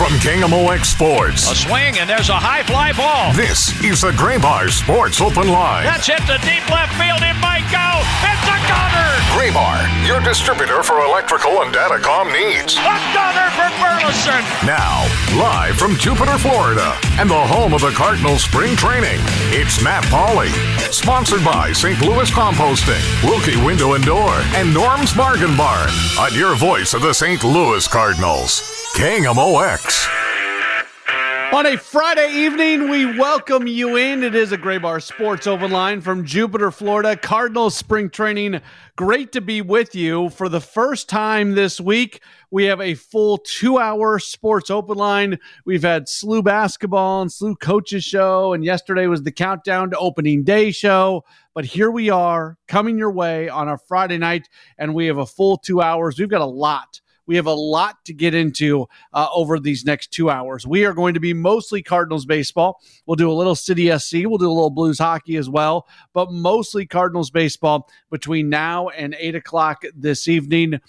from KMOX Sports. A swing, and there's a high fly ball. This is the Graybar Sports Open Line. That's hit to deep left field. It might go. It's a gunner. Graybar, your distributor for electrical and datacom needs. A gunner for Burleson. Now, live from Jupiter, Florida, and the home of the Cardinals spring training, it's Matt Pauley. Sponsored by St. Louis Composting, Wilkie Window and Door, and Norm's Bargain Barn. On your voice of the St. Louis Cardinals, KMOX. On a Friday evening, we welcome you in. It is a Graybar Sports Open Line from Jupiter, Florida. Cardinals spring training. Great to be with you. For the first time this week, we have a full 2-hour Sports Open Line. We've had SLU basketball and SLU coaches show, and yesterday was the countdown to opening day show. But here we are coming your way on a Friday night, and we have a full 2 hours. We've got a lot. We have a lot to get into over these next 2 hours. We are going to be mostly Cardinals baseball. We'll do a little City SC. We'll do a little Blues hockey as well, but mostly Cardinals baseball between now and 8 o'clock this evening.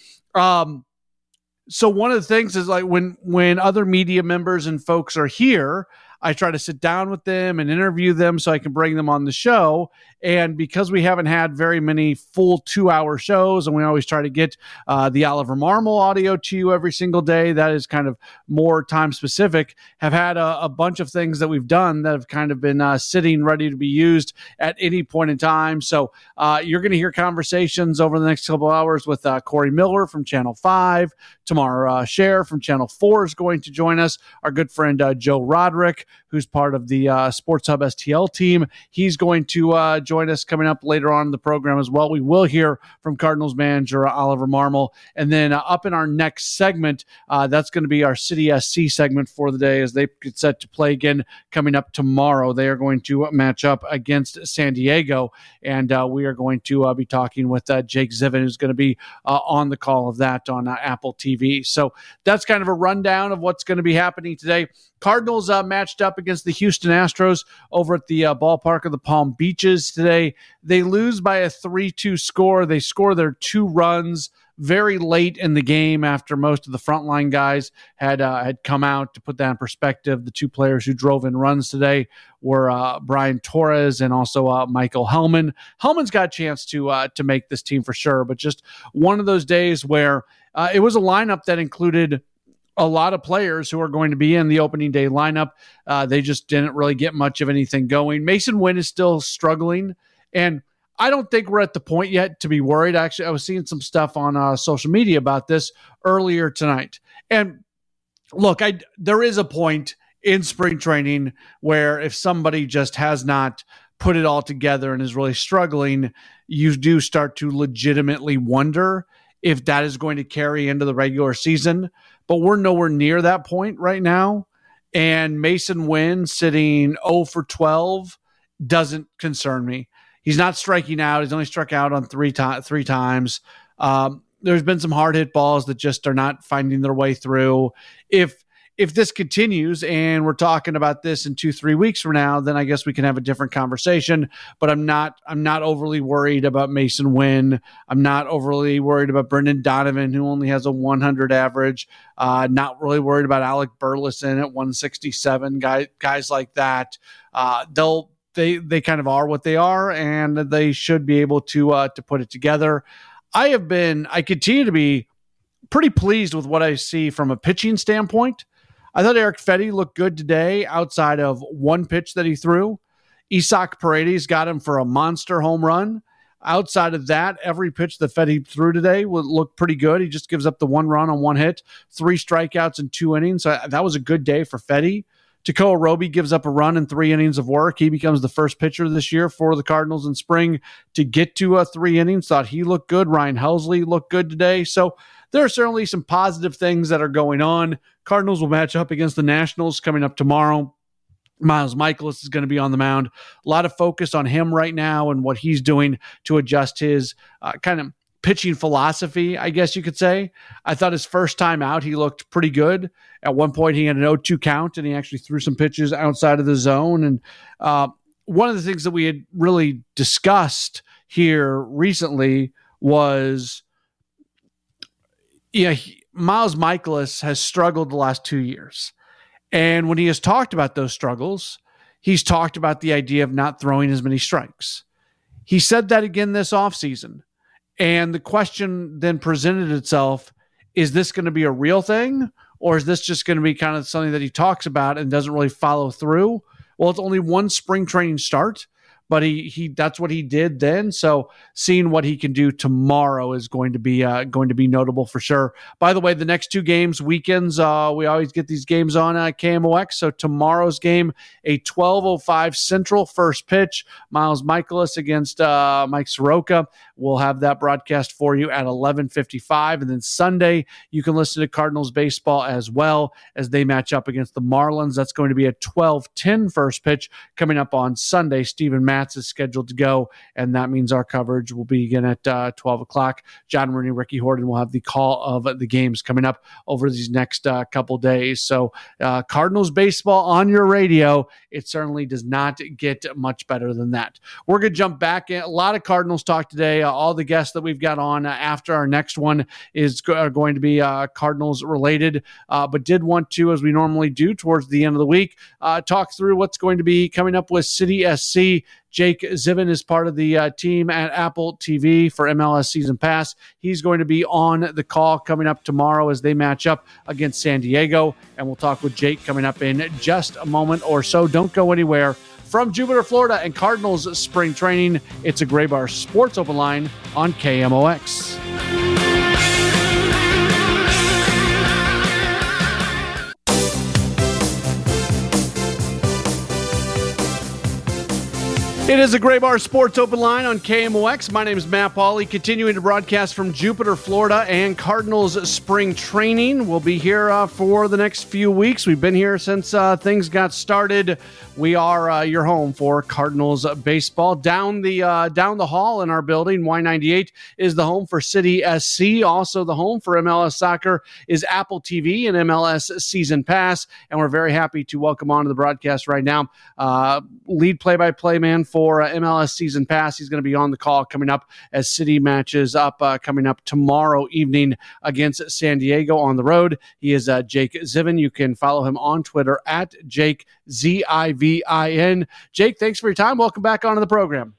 So one of the things is, like, when other media members and folks are here, I try to sit down with them and interview them so I can bring them on the show. And because we haven't had very many full 2-hour shows, and we always try to get the Oliver Marmol audio to you every single day, that is kind of more time specific, have had a bunch of things that we've done that have kind of been sitting ready to be used at any point in time. So you're going to hear conversations over the next couple hours with Corey Miller from Channel 5. Tamar Scher from Channel 4 is going to join us. Our good friend Joe Roderick, who's part of the Sports Hub STL team, he's going to join us coming up later on in the program as well. We will hear from Cardinals manager Oliver Marmol. And then up in our next segment, that's going to be our City SC segment for the day as they get set to play again coming up tomorrow. They are going to match up against San Diego, and we are going to be talking with Jake Zivin, who's going to be on the call of that on Apple TV. So that's kind of a rundown of what's going to be happening today. Cardinals matched up against the Houston Astros over at the ballpark of the Palm Beaches today. They lose by a 3-2 score. They score their 2 runs very late in the game after most of the frontline guys had come out. To put that in perspective, the 2 players who drove in runs today were Brian Torres and also Michael Hellman. Hellman's got a chance to make this team for sure, but just one of those days where it was a lineup that included a lot of players who are going to be in the opening day lineup. They just didn't really get much of anything going. Mason Wynn is still struggling, and I don't think we're at the point yet to be worried. Actually, I was seeing some stuff on social media about this earlier tonight. And look, there is a point in spring training where if somebody just has not put it all together and is really struggling, you do start to legitimately wonder if that is going to carry into the regular season. But we're nowhere near that point right now. And Mason Wynn sitting 0 for 12 doesn't concern me. He's not striking out. He's only struck out on three times. There's been some hard hit balls that just are not finding their way through. If this continues and we're talking about this in 2-3 weeks from now, then I guess we can have a different conversation. But I'm not overly worried about Mason Wynn. I'm not overly worried about Brendan Donovan, who only has a 100 average. Not really worried about Alec Burleson at 167. Guys like that. They kind of are what they are, and they should be able to put it together. I continue to be pretty pleased with what I see from a pitching standpoint. I thought Eric Fedde looked good today outside of one pitch that he threw. Isaac Paredes got him for a monster home run. Outside of that, every pitch that Fedde threw today would look pretty good. He just gives up the 1 run on 1 hit, 3 strikeouts in 2 innings. So that was a good day for Fedde. Tekoa Roby gives up a run in 3 innings of work. He becomes the first pitcher this year for the Cardinals in spring to get to 3 innings. Thought he looked good. Ryan Helsley looked good today. So there are certainly some positive things that are going on. Cardinals will match up against the Nationals coming up tomorrow. Miles Michaelis is going to be on the mound. A lot of focus on him right now and what he's doing to adjust his kind of pitching philosophy, I guess you could say. I thought his first time out, he looked pretty good. At one point, he had an 0-2 count, and he actually threw some pitches outside of the zone. And one of the things that we had really discussed here recently was, Miles Michaelis has struggled the last 2 years. And when he has talked about those struggles, he's talked about the idea of not throwing as many strikes. He said that again this offseason. And the question then presented itself, is this going to be a real thing? Or is this just going to be kind of something that he talks about and doesn't really follow through? Well, it's only one spring training start, but he that's what he did then. So seeing what he can do tomorrow is going to be notable for sure. By the way, the next two games, weekends, we always get these games on KMOX. So tomorrow's game, a 12:05 Central first pitch, Miles Michaelis against Mike Soroka. We'll have that broadcast for you at 11:55. And then Sunday, you can listen to Cardinals baseball as well as they match up against the Marlins. That's going to be a 12:10 first pitch coming up on Sunday. Stephen Matz is scheduled to go, and that means our coverage will begin at 12 o'clock. John Rooney, Ricky Horton will have the call of the games coming up over these next couple days. So Cardinals baseball on your radio, it certainly does not get much better than that. We're going to jump back in. A lot of Cardinals talk today. All the guests that we've got on after our next one is going to be Cardinals related, but did want to, as we normally do towards the end of the week, talk through what's going to be coming up with City SC. Jake Ziven is part of the team at Apple TV for MLS Season Pass. He's going to be on the call coming up tomorrow as they match up against San Diego, and we'll talk with Jake coming up in just a moment or so. Don't go anywhere. From Jupiter, Florida, and Cardinals spring training, it's a Gray Bar Sports Open Line on KMOX. It is a Gray Bar Sports Open Line on KMOX. My name is Matt Pauley, continuing to broadcast from Jupiter, Florida, and Cardinals spring training. We'll be here for the next few weeks. We've been here since things got started. We are your home for Cardinals baseball. Down the hall in our building, Y98 is the home for City SC. Also the home for MLS Soccer is Apple TV and MLS Season Pass. And we're very happy to welcome onto the broadcast right now lead play-by-play man for MLS Season Pass. He's going to be on the call coming up as City matches up coming up tomorrow evening against San Diego on the road. He is Jake Ziven. You can follow him on Twitter at Jake Zivin. Jake, thanks for your time. Welcome back onto the program.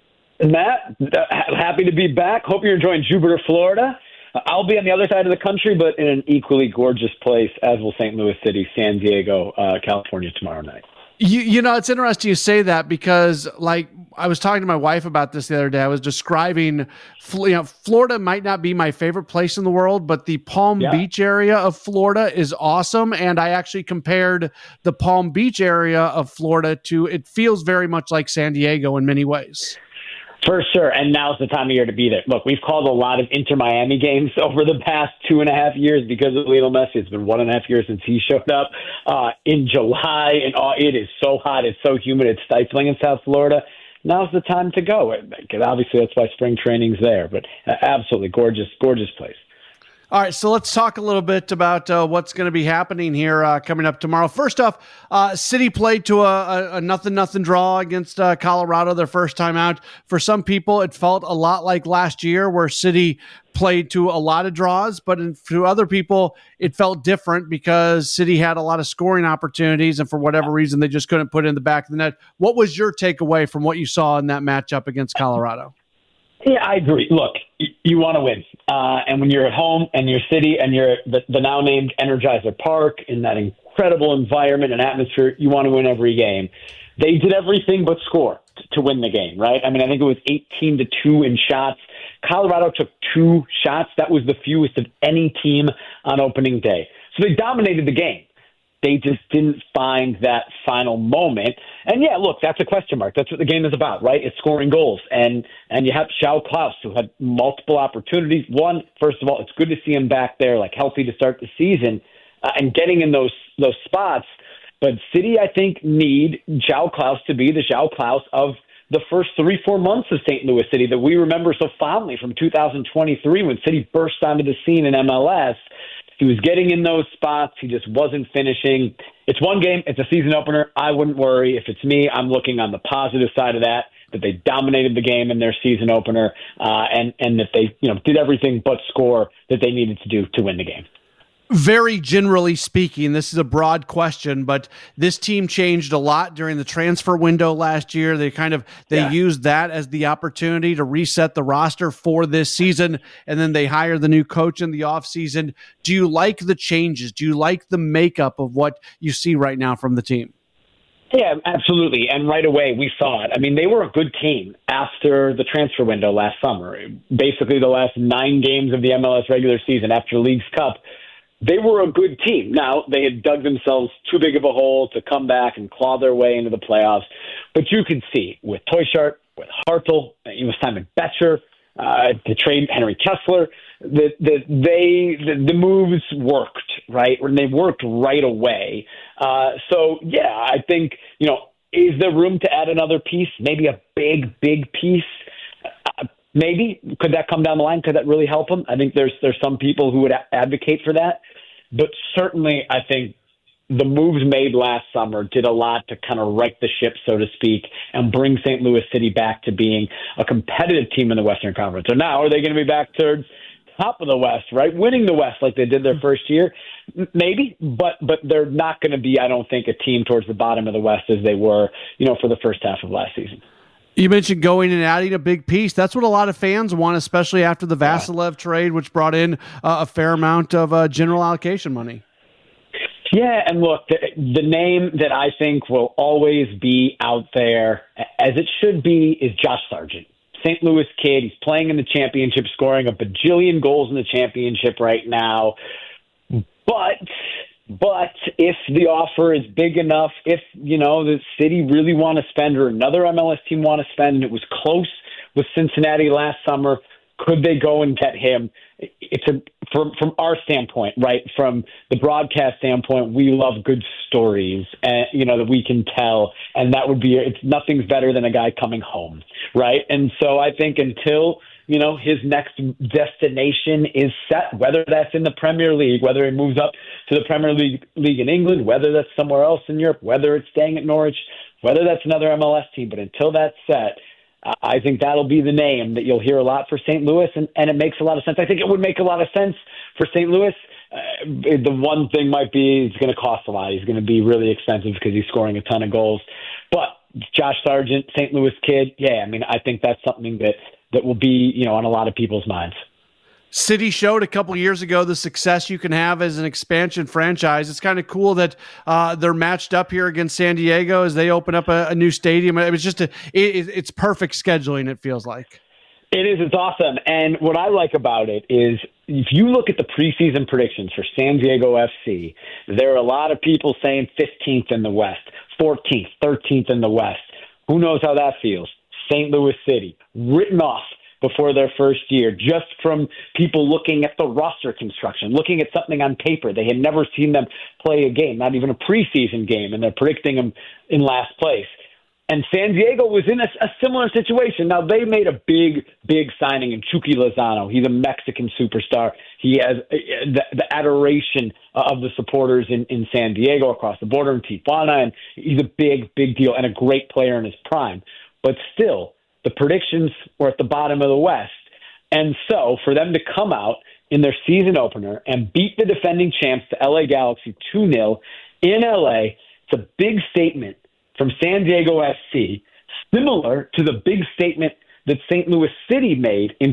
Matt, happy to be back. Hope you're enjoying Jupiter, Florida. I'll be on the other side of the country, but in an equally gorgeous place, as will St. Louis City, San Diego, California tomorrow night. You know, it's interesting you say that because, like, I was talking to my wife about this the other day. I was describing, Florida might not be my favorite place in the world, but the Palm Beach area of Florida is awesome. And I actually compared the Palm Beach area of Florida to, it feels very much like San Diego in many ways. For sure, and now's the time of year to be there. Look, we've called a lot of Inter-Miami games over the past 2.5 years because of Lionel Messi. It's been 1.5 years since he showed up in July, and it is so hot, it's so humid, it's stifling in South Florida. Now's the time to go. Obviously, that's why spring training's there, but absolutely gorgeous, gorgeous place. All right, so let's talk a little bit about what's going to be happening here coming up tomorrow. First off, City played to a 0-0 draw against Colorado their first time out. For some people, it felt a lot like last year where City played to a lot of draws, but to other people, it felt different because City had a lot of scoring opportunities, and for whatever reason, they just couldn't put it in the back of the net. What was your takeaway from what you saw in that matchup against Colorado? Yeah, I agree. Look, you want to win. And when you're at home and you're City and you're the now named Energizer Park in that incredible environment and atmosphere, you want to win every game. They did everything but score to win the game, right? I mean, I think it was 18-2 in shots. Colorado took 2 shots. That was the fewest of any team on opening day. So they dominated the game. They just didn't find that final moment. And yeah, look, that's a question mark. That's what the game is about, right? It's scoring goals. And you have João Klauss, who had multiple opportunities. One, first of all, it's good to see him back there, like healthy to start the season and getting in those spots. But City, I think, need João Klauss to be the João Klauss of the first 3-4 months of St. Louis City that we remember so fondly from 2023 when City burst onto the scene in MLS. He was getting in those spots. He just wasn't finishing. It's one game. It's a season opener. I wouldn't worry. If it's me, I'm looking on the positive side of that they dominated the game in their season opener and that they did everything but score that they needed to do to win the game. Very generally speaking, this is a broad question, but this team changed a lot during the transfer window last year. They used that as the opportunity to reset the roster for this season, and then they hired the new coach in the offseason. Do you like the changes? Do you like the makeup of what you see right now from the team? Yeah, absolutely. And right away, we saw it. I mean, they were a good team after the transfer window last summer. Basically, the last 9 games of the MLS regular season after Leagues Cup, they were a good team. Now, they had dug themselves too big of a hole to come back and claw their way into the playoffs. But you could see with Toyshardt, with Hartl, even Simon Betcher, to trade Henry Kessler, the moves worked, right? And they worked right away. So, yeah, I think, is there room to add another piece? Maybe a big piece? Maybe. Could that come down the line? Could that really help them? I think there's some people who would advocate for that. But certainly, I think the moves made last summer did a lot to kind of right the ship, so to speak, and bring St. Louis City back to being a competitive team in the Western Conference. So now, are they going to be back towards top of the West, right? Winning the West like they did their first year? Maybe, but they're not going to be, I don't think, a team towards the bottom of the West as they were, for the first half of last season. You mentioned going and adding a big piece. That's what a lot of fans want, especially after the Vasilev trade, which brought in a fair amount of general allocation money. Yeah, and look, the name that I think will always be out there, as it should be, is Josh Sargent. St. Louis kid. He's playing in the championship, scoring a bajillion goals in the championship right now. But if the offer is big enough, if, the city really want to spend or another MLS team want to spend, and it was close with Cincinnati last summer, could they go and get him? From our standpoint, right? From the broadcast standpoint, we love good stories, that we can tell, and that would be, nothing's better than a guy coming home, right? And so I think until his next destination is set, whether that's in the Premier League, whether he moves up to the Premier League in England, whether that's somewhere else in Europe, whether it's staying at Norwich, whether that's another MLS team. But until that's set, I think that'll be the name that you'll hear a lot for St. Louis, and it makes a lot of sense. I think it would make a lot of sense for St. Louis. The one thing might be it's going to cost a lot. He's going to be really expensive because he's scoring a ton of goals. But Josh Sargent, St. Louis kid, I think that's something that will be, on a lot of people's minds. City showed a couple years ago the success you can have as an expansion franchise. It's kind of cool that they're matched up here against San Diego as they open up a new stadium. It was just it's perfect scheduling, it feels like. It is. It's awesome. And what I like about it is if you look at the preseason predictions for San Diego FC, there are a lot of people saying 15th in the West, 14th, 13th in the West. Who knows how that feels? St. Louis City, written off before their first year, just from people looking at the roster construction, looking at something on paper. They had never seen them play a game, not even a preseason game, and they're predicting them in last place. And San Diego was in a similar situation. Now, they made a big signing in Chucky Lozano. He's a Mexican superstar. He has the adoration of the supporters in San Diego, across the border in Tijuana, and he's a big deal and a great player in his prime. But still, the predictions were at the bottom of the West. And so for them to come out in their season opener and beat the defending champs, the LA Galaxy, 2-0 in LA, it's a big statement from San Diego FC, similar to the big statement that St. Louis City made in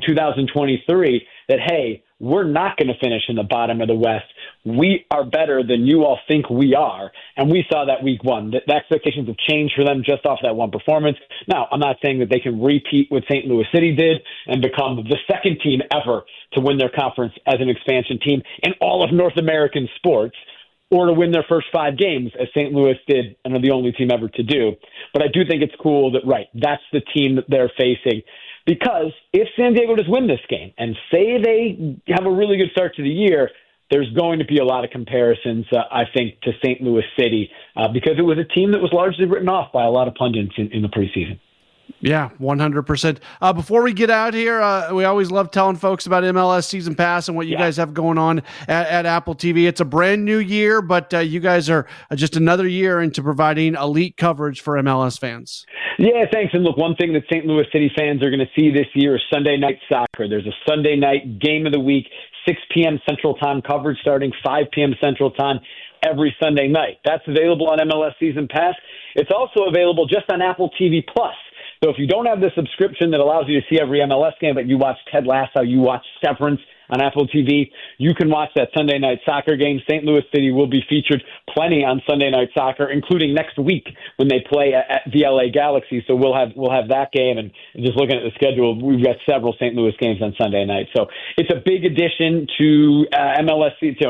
2023 that, hey, we're not going to finish in the bottom of the West. We are better than you all think we are. And we saw that week one. The expectations have changed for them just off that one performance. Now, I'm not saying that they can repeat what St. Louis City did and become the second team ever to win their conference as an expansion team in all of North American sports, or to win their first 5 games, as St. Louis did and are the only team ever to do. But I do think it's cool that, right, that's the team that they're facing. Because if San Diego does win this game and say they have a really good start to the year, there's going to be a lot of comparisons, I think, to St. Louis City because it was a team that was largely written off by a lot of pundits in the preseason. Yeah, 100%. Before we get out here, we always love telling folks about MLS Season Pass and what you guys have going on at Apple TV. It's a brand new year, but you guys are just another year into providing elite coverage for MLS fans. Yeah, thanks. And look, one thing that St. Louis City fans are going to see this year is Sunday Night Soccer. There's a Sunday night game of the week, 6 p.m. Central Time coverage starting 5 p.m. Central Time every Sunday night. That's available on MLS Season Pass. It's also available just on Apple TV+. So if you don't have the subscription that allows you to see every MLS game, but you watch Ted Lasso, you watch Severance on Apple TV, you can watch that Sunday Night Soccer game. St. Louis City will be featured plenty on Sunday Night Soccer, including next week when they play at the LA Galaxy. So we'll have that game, and just looking at the schedule, we've got several St. Louis games on Sunday night. So it's a big addition to MLS,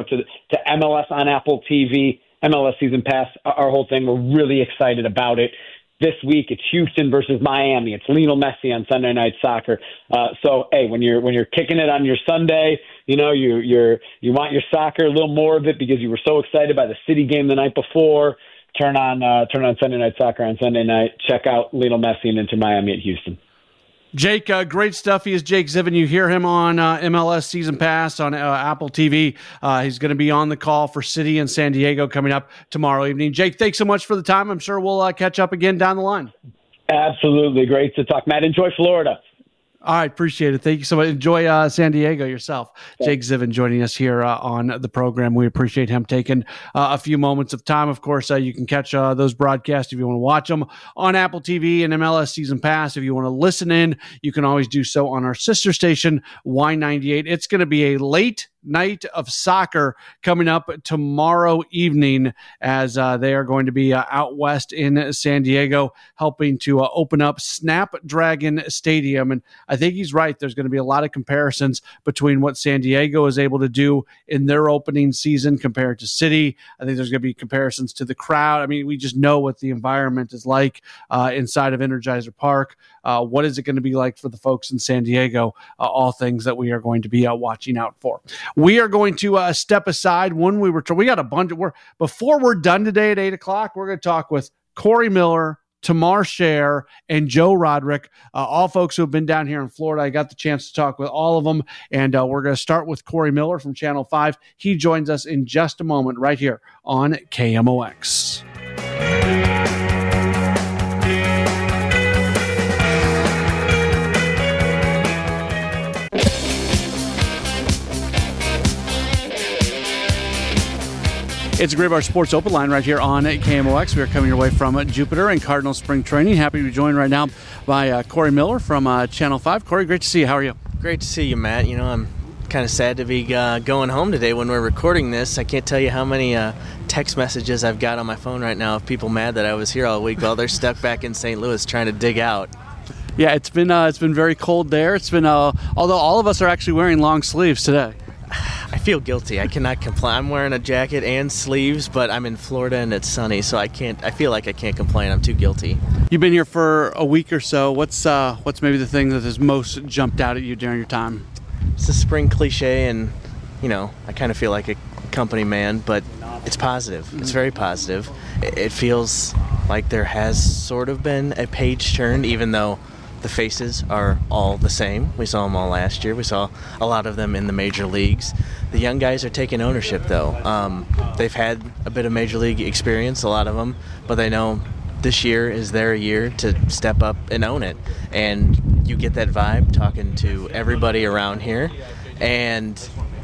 to MLS on Apple TV, MLS Season Pass, our whole thing. We're really excited about it. This week, it's Houston versus Miami. It's Lionel Messi on Sunday Night Soccer. So, hey, when you're kicking it on your Sunday, you want your soccer, a little more of it because you were so excited by the City game the night before. Turn on Sunday Night Soccer on Sunday night. Check out Lionel Messi and Inter Miami at Houston. Jake, great stuff. He is Jake Zivin. You hear him on MLS Season Pass on Apple TV. He's going to be on the call for City and San Diego coming up tomorrow evening. Jake, thanks so much for the time. I'm sure we'll catch up again down the line. Absolutely. Great to talk, Matt. Enjoy Florida. All right, appreciate it. Thank you so much. Enjoy San Diego yourself. Jake Zivin joining us here on the program. We appreciate him taking a few moments of time. Of course, you can catch those broadcasts if you want to watch them on Apple TV and MLS Season Pass. If you want to listen in, you can always do so on our sister station, Y98. It's going to be a late night of soccer coming up tomorrow evening as they are going to be out west in San Diego helping to open up Snapdragon Stadium. And I think he's right. There's going to be a lot of comparisons between what San Diego is able to do in their opening season compared to City. I think there's going to be comparisons to the crowd. I mean, we just know what the environment is like inside of Energizer Park. What is it going to be like for the folks in San Diego? All things that we are going to be watching out for. We are going to step aside when we got a bunch of before we're done today at 8:00. We're going to talk with Corey Miller, Tamar Scher, and Joe Roderick, all folks who have been down here in Florida. I got the chance to talk with all of them, and we're going to start with Corey Miller from Channel 5. He joins us in just a moment right here on KMOX. It's a Gray Bar Sports Open Line right here on KMOX. We are coming your way from Jupiter and Cardinal Spring Training. Happy to be joined right now by Corey Miller from Channel 5. Corey, great to see you. How are you? Great to see you, Matt. I'm kind of sad to be going home today when we're recording this. I can't tell you how many text messages I've got on my phone right now of people mad that I was here all week while they're stuck back in St. Louis trying to dig out. Yeah, it's been very cold there. It's been although all of us are actually wearing long sleeves today. I feel guilty. I cannot complain. I'm wearing a jacket and sleeves, but I'm in Florida and it's sunny, so I feel like I can't complain. I'm too guilty. You've been here for a week or so. What's maybe the thing that has most jumped out at you during your time? It's a spring cliche, and I kind of feel like a company man, but it's positive. It's very positive. It feels like there has sort of been a page turn, even though the faces are all the same. We saw them all last year. We saw a lot of them in the major leagues. The young guys are taking ownership, though. They've had a bit of major league experience, a lot of them, but they know this year is their year to step up and own it. And you get that vibe talking to everybody around here. And,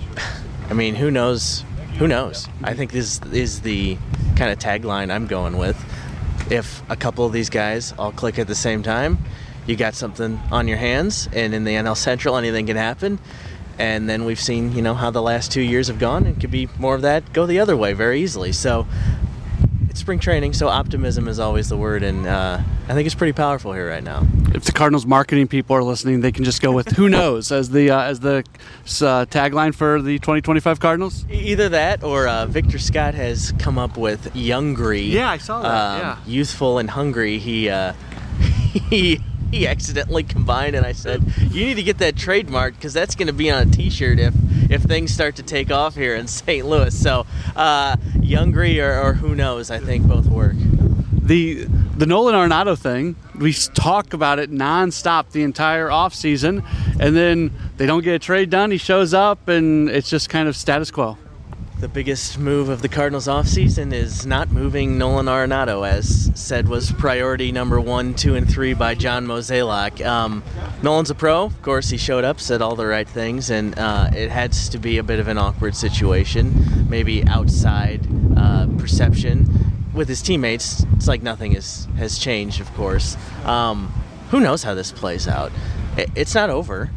I mean, who knows? Who knows? I think this is the kind of tagline I'm going with. If a couple of these guys all click at the same time, you got something on your hands, and in the NL Central, anything can happen. And then we've seen, how the last 2 years have gone, and could be more of that go the other way very easily. So it's spring training, so optimism is always the word, and I think it's pretty powerful here right now. If the Cardinals marketing people are listening, they can just go with "Who knows" as the tagline for the 2025 Cardinals. Either that, or Victor Scott has come up with "Youngry." Yeah, I saw that. Youthful and hungry. He accidentally combined, and I said, you need to get that trademarked because that's going to be on a T-shirt if things start to take off here in St. Louis. So, Youngry or who knows, I think both work. The Nolan Arenado thing, we talk about it nonstop the entire offseason, and then they don't get a trade done. He shows up, and it's just kind of status quo. the biggest move of the Cardinals offseason is not moving Nolan Arenado, as said was priority number 1, 2, and 3 by John Mozeliak. Nolan's a pro. Of course, he showed up, said all the right things, and it has to be a bit of an awkward situation, maybe outside perception. With his teammates, it's like nothing has changed, of course. Who knows how this plays out? It's not over.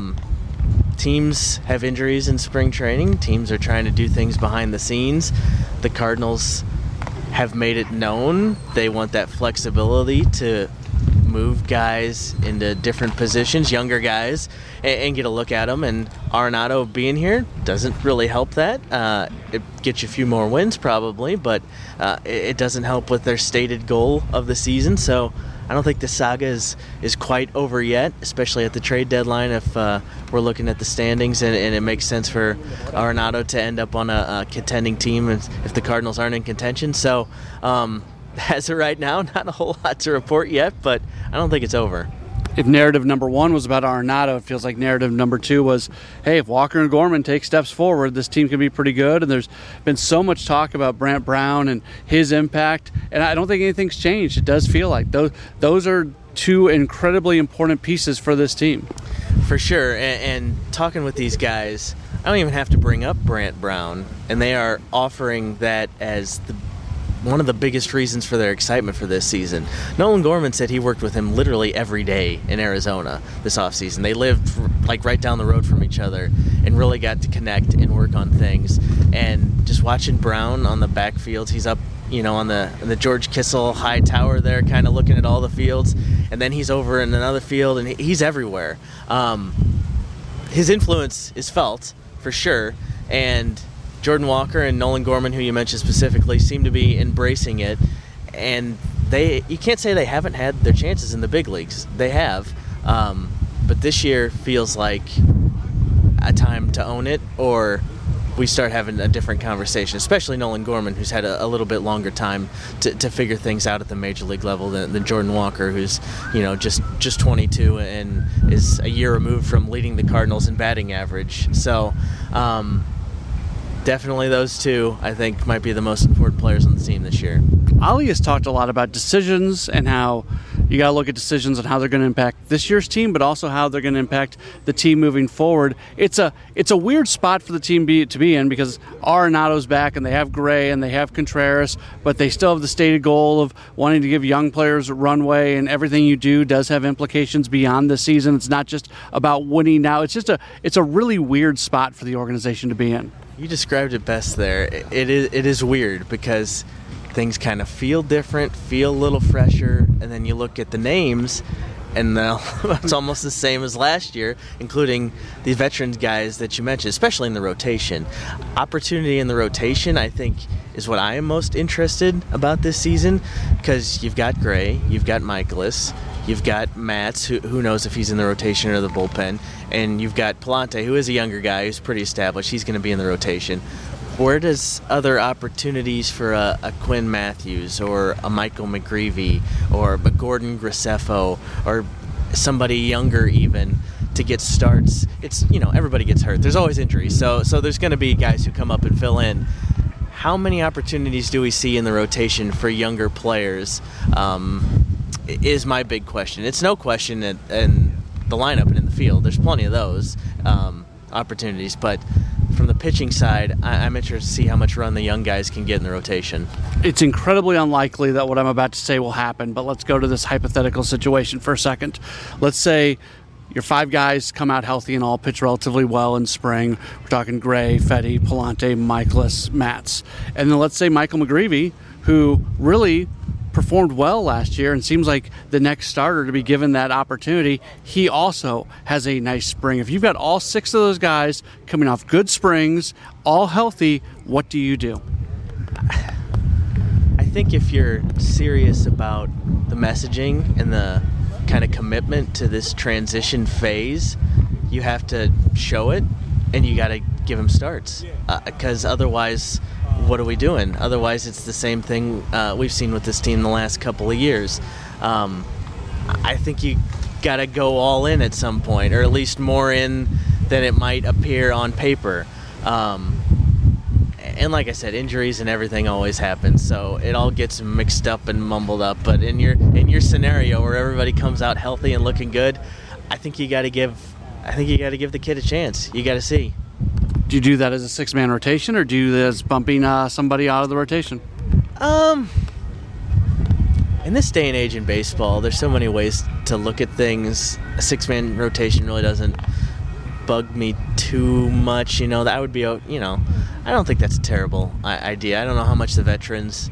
Teams have injuries in spring training. Teams are trying to do things behind the scenes. The Cardinals have made it known they want that flexibility to move guys into different positions, younger guys, and get a look at them. And Arenado being here doesn't really help that. It gets you a few more wins probably, but it doesn't help with their stated goal of the season. So I don't think the saga is quite over yet, especially at the trade deadline if we're looking at the standings and it makes sense for Arenado to end up on a contending team if the Cardinals aren't in contention. So as of right now, not a whole lot to report yet, but I don't think it's over. If narrative number 1 was about Arenado, it feels like narrative number 2 was, hey, if Walker and Gorman take steps forward, this team can be pretty good. And there's been so much talk about Brant Brown and his impact, and I don't think anything's changed. It does feel like those are 2 incredibly important pieces for this team. For sure, and talking with these guys, I don't even have to bring up Brant Brown, and they are offering that as one of the biggest reasons for their excitement for this season. Nolan Gorman said he worked with him literally every day in Arizona this offseason. They lived like right down the road from each other and really got to connect and work on things. And just watching Brown on the backfields, he's up, on the George Kissel high tower there, kind of looking at all the fields, and then he's over in another field, and he's everywhere. His influence is felt for sure, and Jordan Walker and Nolan Gorman, who you mentioned specifically, seem to be embracing it, and you can't say they haven't had their chances in the big leagues. They have, but this year feels like a time to own it, or we start having a different conversation, especially Nolan Gorman, who's had a little bit longer time to figure things out at the major league level than Jordan Walker, who's just 22 and is a year removed from leading the Cardinals in batting average. So definitely those 2, I think, might be the most important players on the team this year. Ali has talked a lot about decisions and how you got to look at decisions and how they're going to impact this year's team, but also how they're going to impact the team moving forward. It's a weird spot for the team to be in because Arenado's back and they have Gray and they have Contreras, but they still have the stated goal of wanting to give young players a runway, and everything you do does have implications beyond the season. It's not just about winning now. It's a really weird spot for the organization to be in. You described it best there. It is weird because things kind of feel different, feel a little fresher, and then you look at the names, and it's almost the same as last year, including the veterans guys that you mentioned, especially in the rotation. Opportunity in the rotation, I think, is what I am most interested about this season, because you've got Gray, you've got Michaelis, you've got Matz, who knows if he's in the rotation or the bullpen, and you've got Palante, who is a younger guy who's pretty established. He's going to be in the rotation. Where does other opportunities for a Quinn Matthews or a Michael McGreevy or a Gordon Graceffo or somebody younger even to get starts? It's, everybody gets hurt. There's always injuries. So there's going to be guys who come up and fill in. How many opportunities do we see in the rotation for younger players is my big question. It's no question in the lineup and in the field. There's plenty of those opportunities, but from the pitching side, I'm interested to see how much run the young guys can get in the rotation. It's incredibly unlikely that what I'm about to say will happen, but let's go to this hypothetical situation for a second. Let's say your 5 guys come out healthy and all pitch relatively well in spring. We're talking Gray, Fedde, Palante, Michaelis, Matz. And then let's say Michael McGreevy, who really performed well last year and seems like the next starter to be given that opportunity, he also has a nice spring. If you've got all 6 of those guys coming off good springs, all healthy, what do you do? I think if you're serious about the messaging and the kind of commitment to this transition phase, you have to show it and you got to give them starts, because otherwise, what are we doing? Otherwise, it's the same thing we've seen with this team the last couple of years. I think you got to go all in at some point, or at least more in than it might appear on paper. And like I said, injuries and everything always happens, so it all gets mixed up and mumbled up. But in your scenario where everybody comes out healthy and looking good, I think you got to give the kid a chance. You got to see. Do you do that as a six-man rotation, or do you do that as bumping somebody out of the rotation? In this day and age in baseball, there's so many ways to look at things. A six-man rotation really doesn't bug me too much. That would be, I don't think that's a terrible idea. I don't know how much the veterans,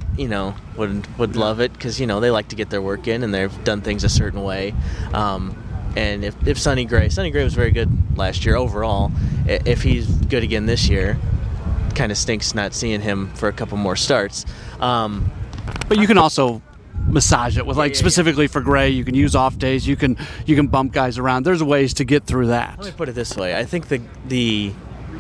would love it, because, they like to get their work in and they've done things a certain way. And if Sonny Gray was very good last year overall. If he's good again this year, kind of stinks not seeing him for a couple more starts. But you can also massage it with specifically for Gray. You can use off days. You can bump guys around. There's ways to get through that. Let me put it this way. I think the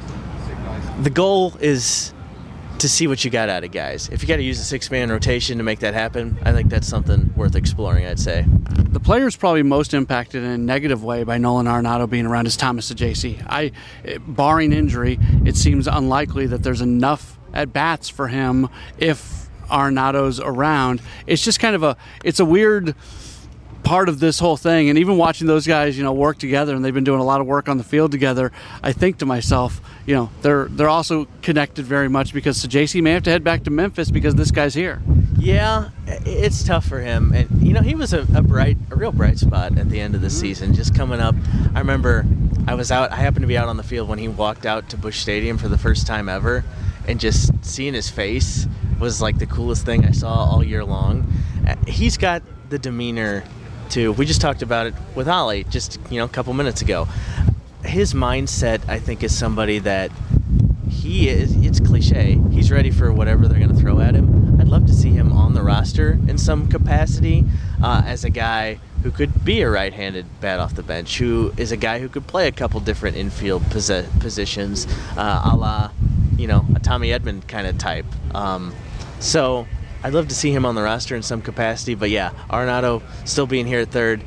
goal is to see what you got out of guys. If you got to use a six-man rotation to make that happen, I think that's something worth exploring, I'd say. The player's probably most impacted in a negative way by Nolan Arenado being around is Thomas Saggese. Barring injury, it seems unlikely that there's enough at-bats for him if Arenado's around. It's just kind of it's a weird part of this whole thing. And even watching those guys, work together, and they've been doing a lot of work on the field together, I think to myself, they're also connected very much, because Saggese may have to head back to Memphis because this guy's here. Yeah, it's tough for him. And, he was a real bright spot at the end of the season, just coming up. I remember I happened to be out on the field when he walked out to Busch Stadium for the first time ever, and just seeing his face was like the coolest thing I saw all year long. He's got the demeanor to, we just talked about it with Ollie just, a couple minutes ago. His mindset, I think, is somebody that it's cliche. He's ready for whatever they're going to throw at him. I'd love to see him on the roster in some capacity as a guy who could be a right-handed bat off the bench, who is a guy who could play a couple different infield positions, a la, a Tommy Edman kind of type. So I'd love to see him on the roster in some capacity, but yeah, Arenado still being here at third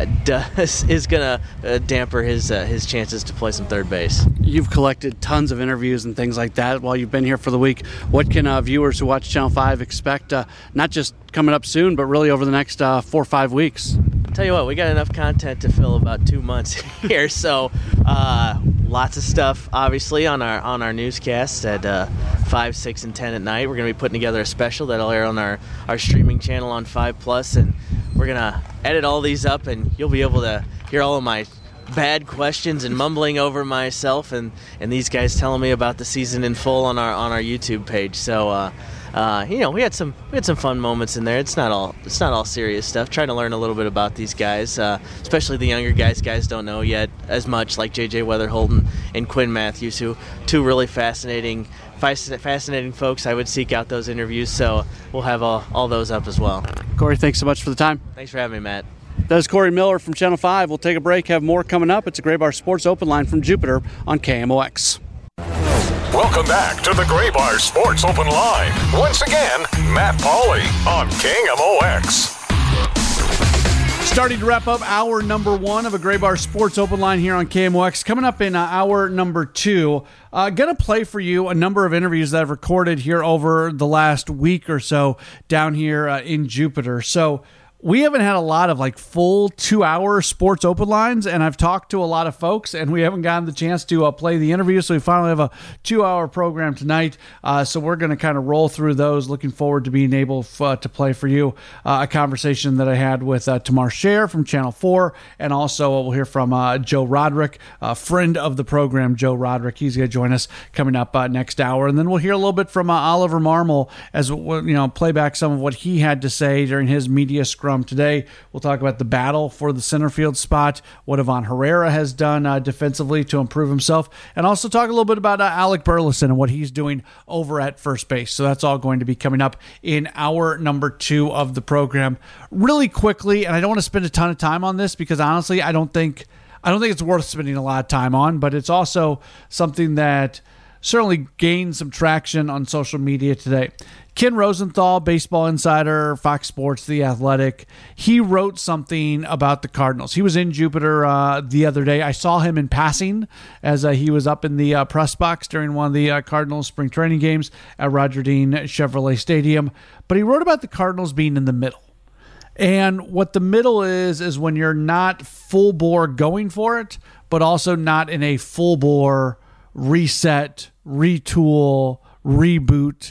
is going to damper his chances to play some third base. You've collected tons of interviews and things like that while you've been here for the week. What can viewers who watch Channel 5 expect, not just coming up soon, but really over the next 4 or 5 weeks? Tell you what, we got enough content to fill about 2 months here, so lots of stuff obviously on our newscasts at 5, 6, and 10 at night. We're going to be putting together a special that'll air on our streaming channel on 5+, and we're going to edit all these up, and you'll be able to hear all of my bad questions and mumbling over myself and these guys telling me about the season in full on our YouTube page. So we had some fun moments in there. It's not all serious stuff. Trying to learn a little bit about these guys, especially the younger guys. Guys don't know yet as much, like J.J. Weatherholt and Quinn Matthews, who two really fascinating folks. I would seek out those interviews, so we'll have all those up as well. Corey, thanks so much for the time. Thanks for having me, Matt. That is Corey Miller from Channel 5. We'll take a break, have more coming up. It's a Gray Bar Sports Open Line from Jupiter on KMOX. Welcome back to the Gray Bar Sports Open Line. Once again, Matt Pauley on KMOX. Starting to wrap up hour number 1 of a Gray Bar Sports Open Line here on KMOX. Coming up in hour number 2, going to play for you a number of interviews that I've recorded here over the last week or so down here in Jupiter. So we haven't had a lot of full 2-hour sports open lines, and I've talked to a lot of folks, and we haven't gotten the chance to play the interview, so we finally have a 2-hour program tonight. So we're going to kind of roll through those. Looking forward to being able to play for you a conversation that I had with Tamar Scher from Channel 4, and also we'll hear from Joe Roderick, a friend of the program, Joe Roderick. He's going to join us coming up next hour, and then we'll hear a little bit from Oliver Marmol as play back some of what he had to say during his media scrum today. We'll talk about the battle for the center field spot, what Ivan Herrera has done defensively to improve himself, and also talk a little bit about Alec Burleson and what he's doing over at first base. So that's all going to be coming up in hour number 2 of the program. Really quickly, and I don't want to spend a ton of time on this because honestly, I don't think it's worth spending a lot of time on, but it's also something that certainly gained some traction on social media today. Ken Rosenthal, Baseball Insider, Fox Sports, The Athletic, he wrote something about the Cardinals. He was in Jupiter the other day. I saw him in passing as he was up in the press box during one of the Cardinals spring training games at Roger Dean Chevrolet Stadium. But he wrote about the Cardinals being in the middle. And what the middle is when you're not full bore going for it, but also not in a full bore reset, retool, reboot,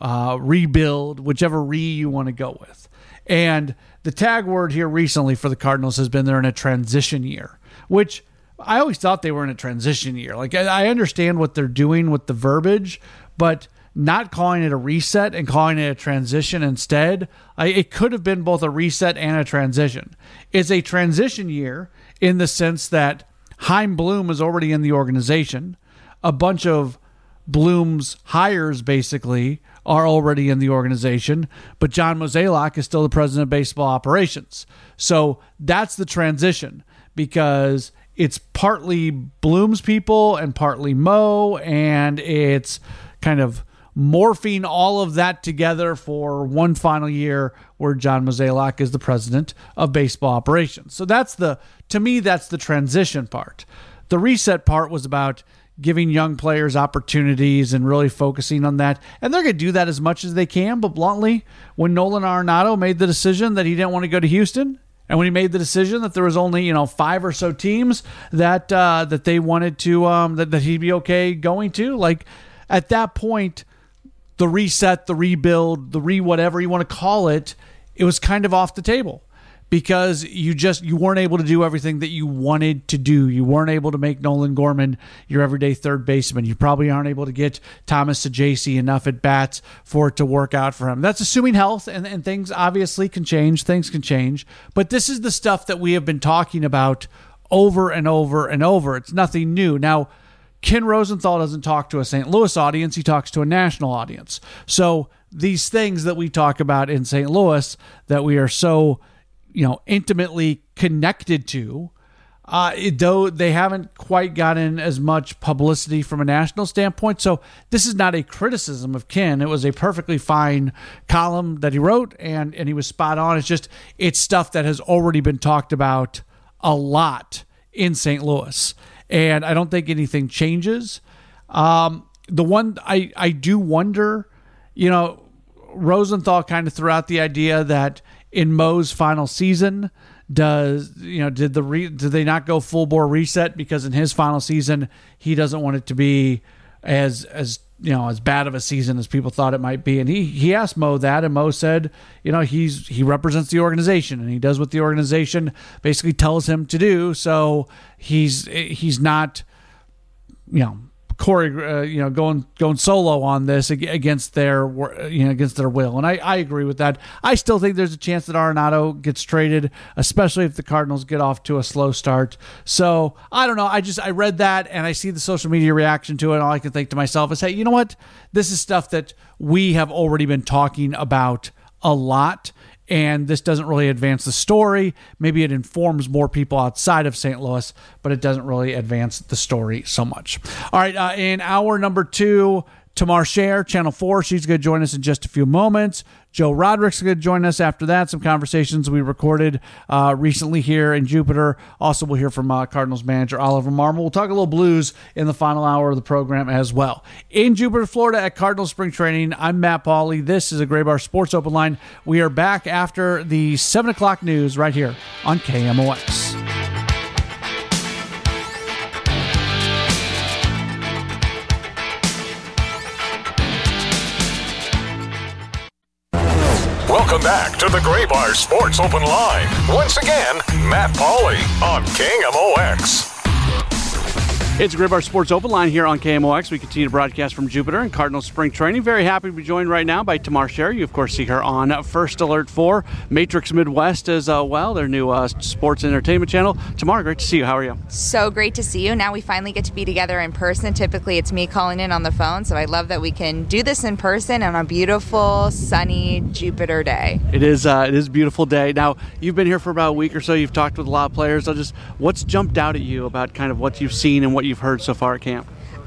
rebuild, whichever you want to go with. And the tag word here recently for the Cardinals has been they're in a transition year, which I always thought they were in a transition year. Like, I understand what they're doing with the verbiage, but not calling it a reset and calling it a transition instead, it could have been both a reset and a transition. It's a transition year in the sense that Chaim Bloom is already in the organization. A bunch of Bloom's hires basically are already in the organization, but John Mozeliak is still the president of baseball operations. So that's the transition, because it's partly Bloom's people and partly Mo, and it's kind of morphing all of that together for one final year where John Mozeliak is the president of baseball operations. So to me, that's the transition part. The reset part was about giving young players opportunities and really focusing on that. And they're going to do that as much as they can. But bluntly, when Nolan Arenado made the decision that he didn't want to go to Houston, and when he made the decision that there was only 5 or so teams that they wanted to that he'd be okay going to, like, at that point, the reset, the rebuild, whatever you want to call it, it was kind of off the table. Because you weren't able to do everything that you wanted to do. You weren't able to make Nolan Gorman your everyday third baseman. You probably aren't able to get Thomas Saggese enough at bats for it to work out for him. That's assuming health, and things obviously can change. Things can change. But this is the stuff that we have been talking about over and over and over. It's nothing new. Now, Ken Rosenthal doesn't talk to a St. Louis audience. He talks to a national audience. So these things that we talk about in St. Louis that we are so intimately connected to, though they haven't quite gotten as much publicity from a national standpoint. So this is not a criticism of Ken. It was a perfectly fine column that he wrote, and he was spot on. It's stuff that has already been talked about a lot in St. Louis, and I don't think anything changes. The one I do wonder, Rosenthal kind of threw out the idea that in Mo's final season, did they not go full bore reset because in his final season he doesn't want it to be as bad of a season as people thought it might be? And he asked Mo that, and Mo said, he represents the organization and he does what the organization basically tells him to do. So he's not going solo on this against their will, and I agree with that. I still think there's a chance that Arenado gets traded, especially if the Cardinals get off to a slow start. So I don't know. I read that and I see the social media reaction to it, and all I can think to myself is, hey, you know what? This is stuff that we have already been talking about a lot. And this doesn't really advance the story. Maybe it informs more people outside of St. Louis, but it doesn't really advance the story so much. All right, in hour number 2, Tamar Scher, Channel 4. She's going to join us in just a few moments. Joe Roderick's going to join us after that. Some conversations we recorded recently here in Jupiter. Also, we'll hear from Cardinals manager Oliver Marmol. We'll talk a little Blues in the final hour of the program as well. In Jupiter, Florida at Cardinals Spring Training, I'm Matt Pauley. This is a Gray Bar Sports Open Line. We are back after the 7 o'clock news right here on KMOX. Welcome back to the Gray Bar Sports Open Line. Once again, Matt Pauley on KMOX. It's Gray Bar Sports Open Line here on KMOX. We continue to broadcast from Jupiter and Cardinals Spring Training. Very happy to be joined right now by Tamar Scher. You, of course, see her on First Alert 4, Matrix Midwest as well, their new sports entertainment channel. Tamar, great to see you. How are you? So great to see you. Now we finally get to be together in person. Typically, it's me calling in on the phone, so I love that we can do this in person on a beautiful, sunny Jupiter day. It is a beautiful day. Now, you've been here for about a week or so. You've talked with a lot of players. What's jumped out at you about kind of what you've seen and what you've heard so far at camp?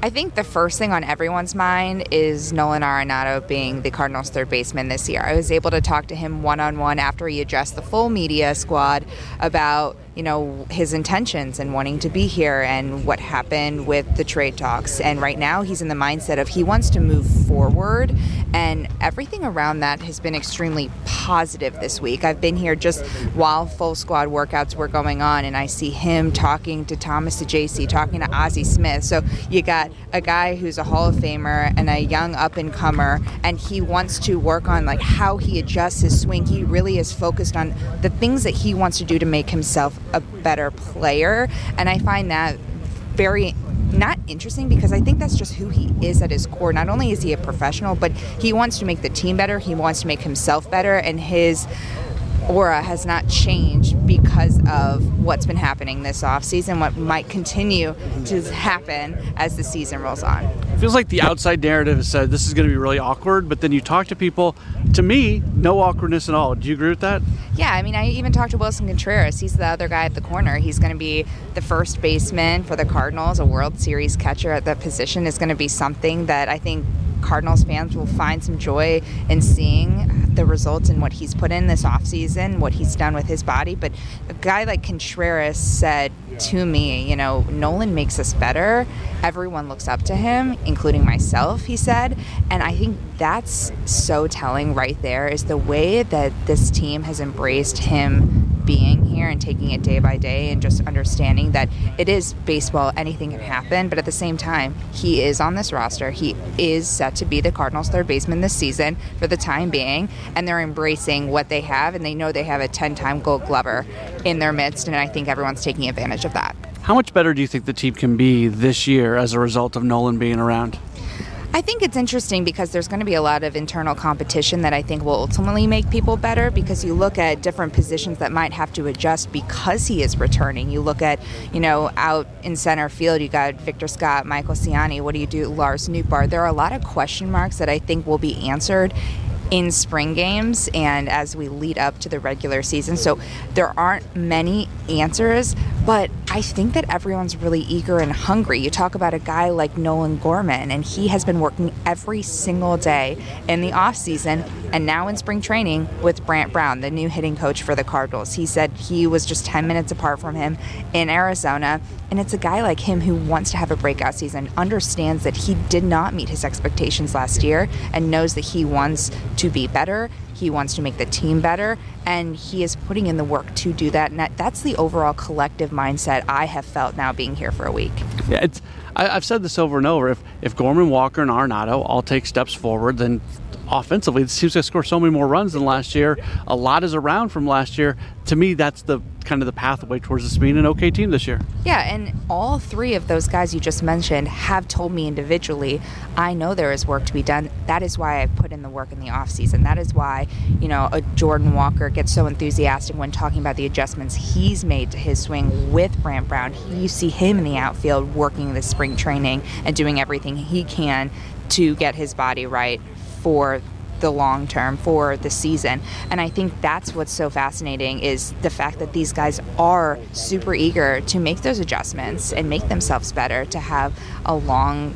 I think the first thing on everyone's mind is Nolan Arenado being the Cardinals' third baseman this year. I was able to talk to him one-on-one after he addressed the full media squad about, his intentions and wanting to be here and what happened with the trade talks. And right now he's in the mindset of he wants to move forward, and everything around that has been extremely positive this week. I've been here just while full squad workouts were going on, and I see him talking to Thomas Saggese, talking to Ozzie Smith. So you got a guy who's a Hall of Famer and a young up-and-comer, and he wants to work on how he adjusts his swing. He really is focused on the things that he wants to do to make himself a better player, and I find that very not interesting, because I think that's just who he is at his core. Not only is he a professional, but he wants to make the team better, he wants to make himself better, and his aura has not changed because of what's been happening this offseason, what might continue to happen as the season rolls on. It feels like the outside narrative has said this is going to be really awkward, but then you talk to people, to me, no awkwardness at all. Do you agree with that? Yeah, I even talked to Wilson Contreras. He's the other guy at the corner. He's going to be the first baseman for the Cardinals. A World Series catcher at that position is going to be something that I think Cardinals fans will find some joy in seeing the results in what he's put in this offseason, what he's done with his body. But a guy like Contreras said to me, Nolan makes us better. Everyone looks up to him, including myself, he said. And I think that's so telling right there, is the way that this team has embraced him being here and taking it day by day, and just understanding that it is baseball, anything can happen, but at the same time, he is on this roster. He is set to be the Cardinals' third baseman this season for the time being, and they're embracing what they have, and they know they have a 10-time Gold Glover in their midst, and I think everyone's taking advantage of that. How much better do you think the team can be this year as a result of Nolan being around? I think it's interesting because there's going to be a lot of internal competition that I think will ultimately make people better, because you look at different positions that might have to adjust because he is returning. You look at, out in center field, you got Victor Scott, Michael Ciani. What do you do? Lars Nootbaar. There are a lot of question marks that I think will be answered in spring games and as we lead up to the regular season. So there aren't many answers, but I think that everyone's really eager and hungry. You talk about a guy like Nolan Gorman, and he has been working every single day in the offseason and now in spring training with Brant Brown, the new hitting coach for the Cardinals. He said he was just 10 minutes apart from him in Arizona, and it's a guy like him who wants to have a breakout season, understands that he did not meet his expectations last year, and knows that he wants to be better. He wants to make the team better, and he is putting in the work to do that. And that's the overall collective mindset I have felt now being here for a week. Yeah, I've said this over and over. If Gorman, Walker, and Arenado all take steps forward, then offensively, it seems to score so many more runs than last year. A lot is around from last year. To me, that's the kind of the pathway towards this being an okay team this year. Yeah, and all three of those guys you just mentioned have told me individually, I know there is work to be done. That is why I put in the work in the offseason. That is why, a Jordan Walker gets so enthusiastic when talking about the adjustments he's made to his swing with Brant Brown. You see him in the outfield working this spring training and doing everything he can to get his body right for the long term, for the season. And I think that's what's so fascinating, is the fact that these guys are super eager to make those adjustments and make themselves better, to have a long,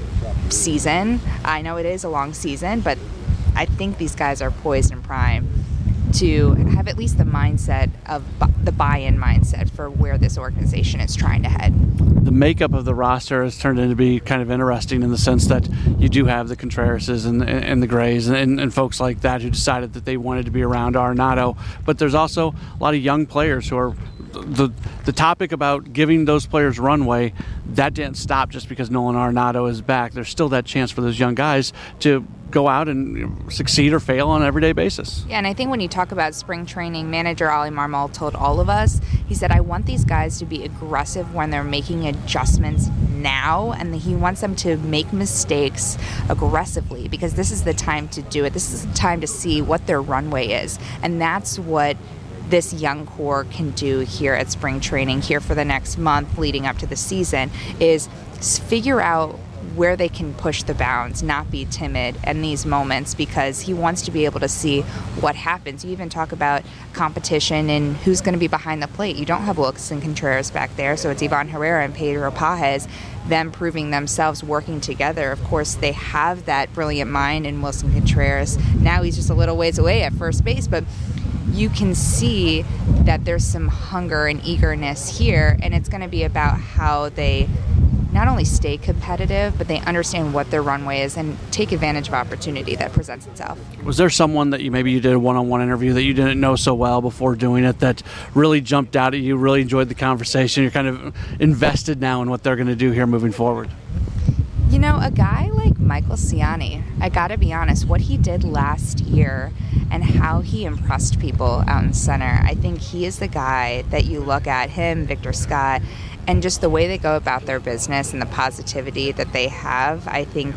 season. I know it is a long season, but I think these guys are poised and primed to have at least the mindset of the buy-in mindset for where this organization is trying to head. The makeup of the roster has turned into be kind of interesting in the sense that you do have the Contrerases and the Grays and folks like that who decided that they wanted to be around Arenado, but there's also a lot of young players who are the topic about giving those players runway. That didn't stop just because Nolan Arenado is back. There's still that chance for those young guys to go out and succeed or fail on an everyday basis. Yeah, and I think when you talk about spring training, manager Ollie Marmol told all of us, he said, I want these guys to be aggressive when they're making adjustments now, and he wants them to make mistakes aggressively, because this is the time to do it. This is the time to see what their runway is, and that's what this young core can do here at spring training, here for the next month leading up to the season, is figure out where they can push the bounds, not be timid in these moments, because he wants to be able to see what happens. You even talk about competition and who's going to be behind the plate. You don't have Wilson Contreras back there, so it's Ivan Herrera and Pedro Pages, them proving themselves, working together. Of course, they have that brilliant mind in Wilson Contreras. Now he's just a little ways away at first base, but you can see that there's some hunger and eagerness here, and it's going to be about how they not only stay competitive, but they understand what their runway is and take advantage of opportunity that presents itself. Was there someone that you did a one-on-one interview that you didn't know so well before doing it that really jumped out at you, really enjoyed the conversation? You're kind of invested now in what they're going to do here moving forward. You know, a guy like Michael Ciani, I got to be honest, what he did last year and how he impressed people out in center, I think he is the guy that you look at, him, Victor Scott, and just the way they go about their business and the positivity that they have, I think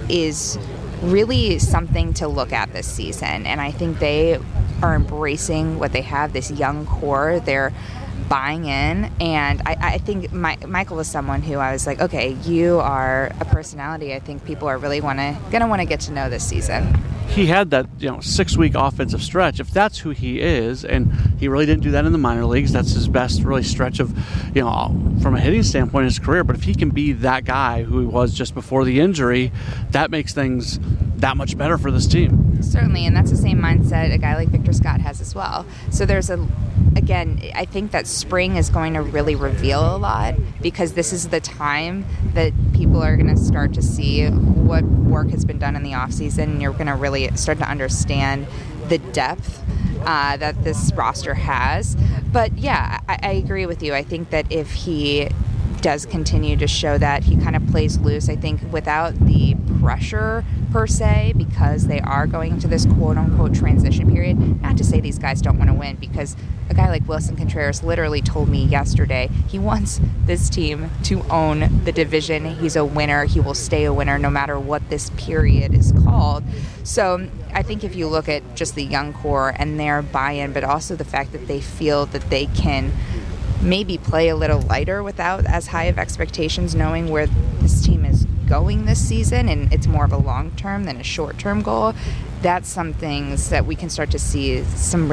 is really something to look at this season. And I think they are embracing what they have, this young core. They're buying in, and I think Michael was someone who I was like, okay, you are a personality I think people are really gonna want to get to know this season. He had that 6-week offensive stretch. If that's who he is, and he really didn't do that in the minor leagues, that's his best really stretch of from a hitting standpoint in his career. But if he can be that guy who he was just before the injury, that makes things that much better for this team. Certainly, and that's the same mindset a guy like Victor Scott has as well. So there's again, I think that spring is going to really reveal a lot, because this is the time that people are going to start to see what work has been done in the offseason, and you're going to really start to understand the depth that this roster has. But yeah, I agree with you. I think that if he does continue to show that he kind of plays loose, I think without the pressure per se, because they are going into this quote-unquote transition period. Not to say these guys don't want to win, because a guy like Wilson Contreras literally told me yesterday he wants this team to own the division. He's a winner. He will stay a winner no matter what this period is called. So I think if you look at just the young core and their buy-in, but also the fact that they feel that they can maybe play a little lighter without as high of expectations, knowing where this team is going this season, and it's more of a long-term than a short-term goal, that's some things that we can start to see some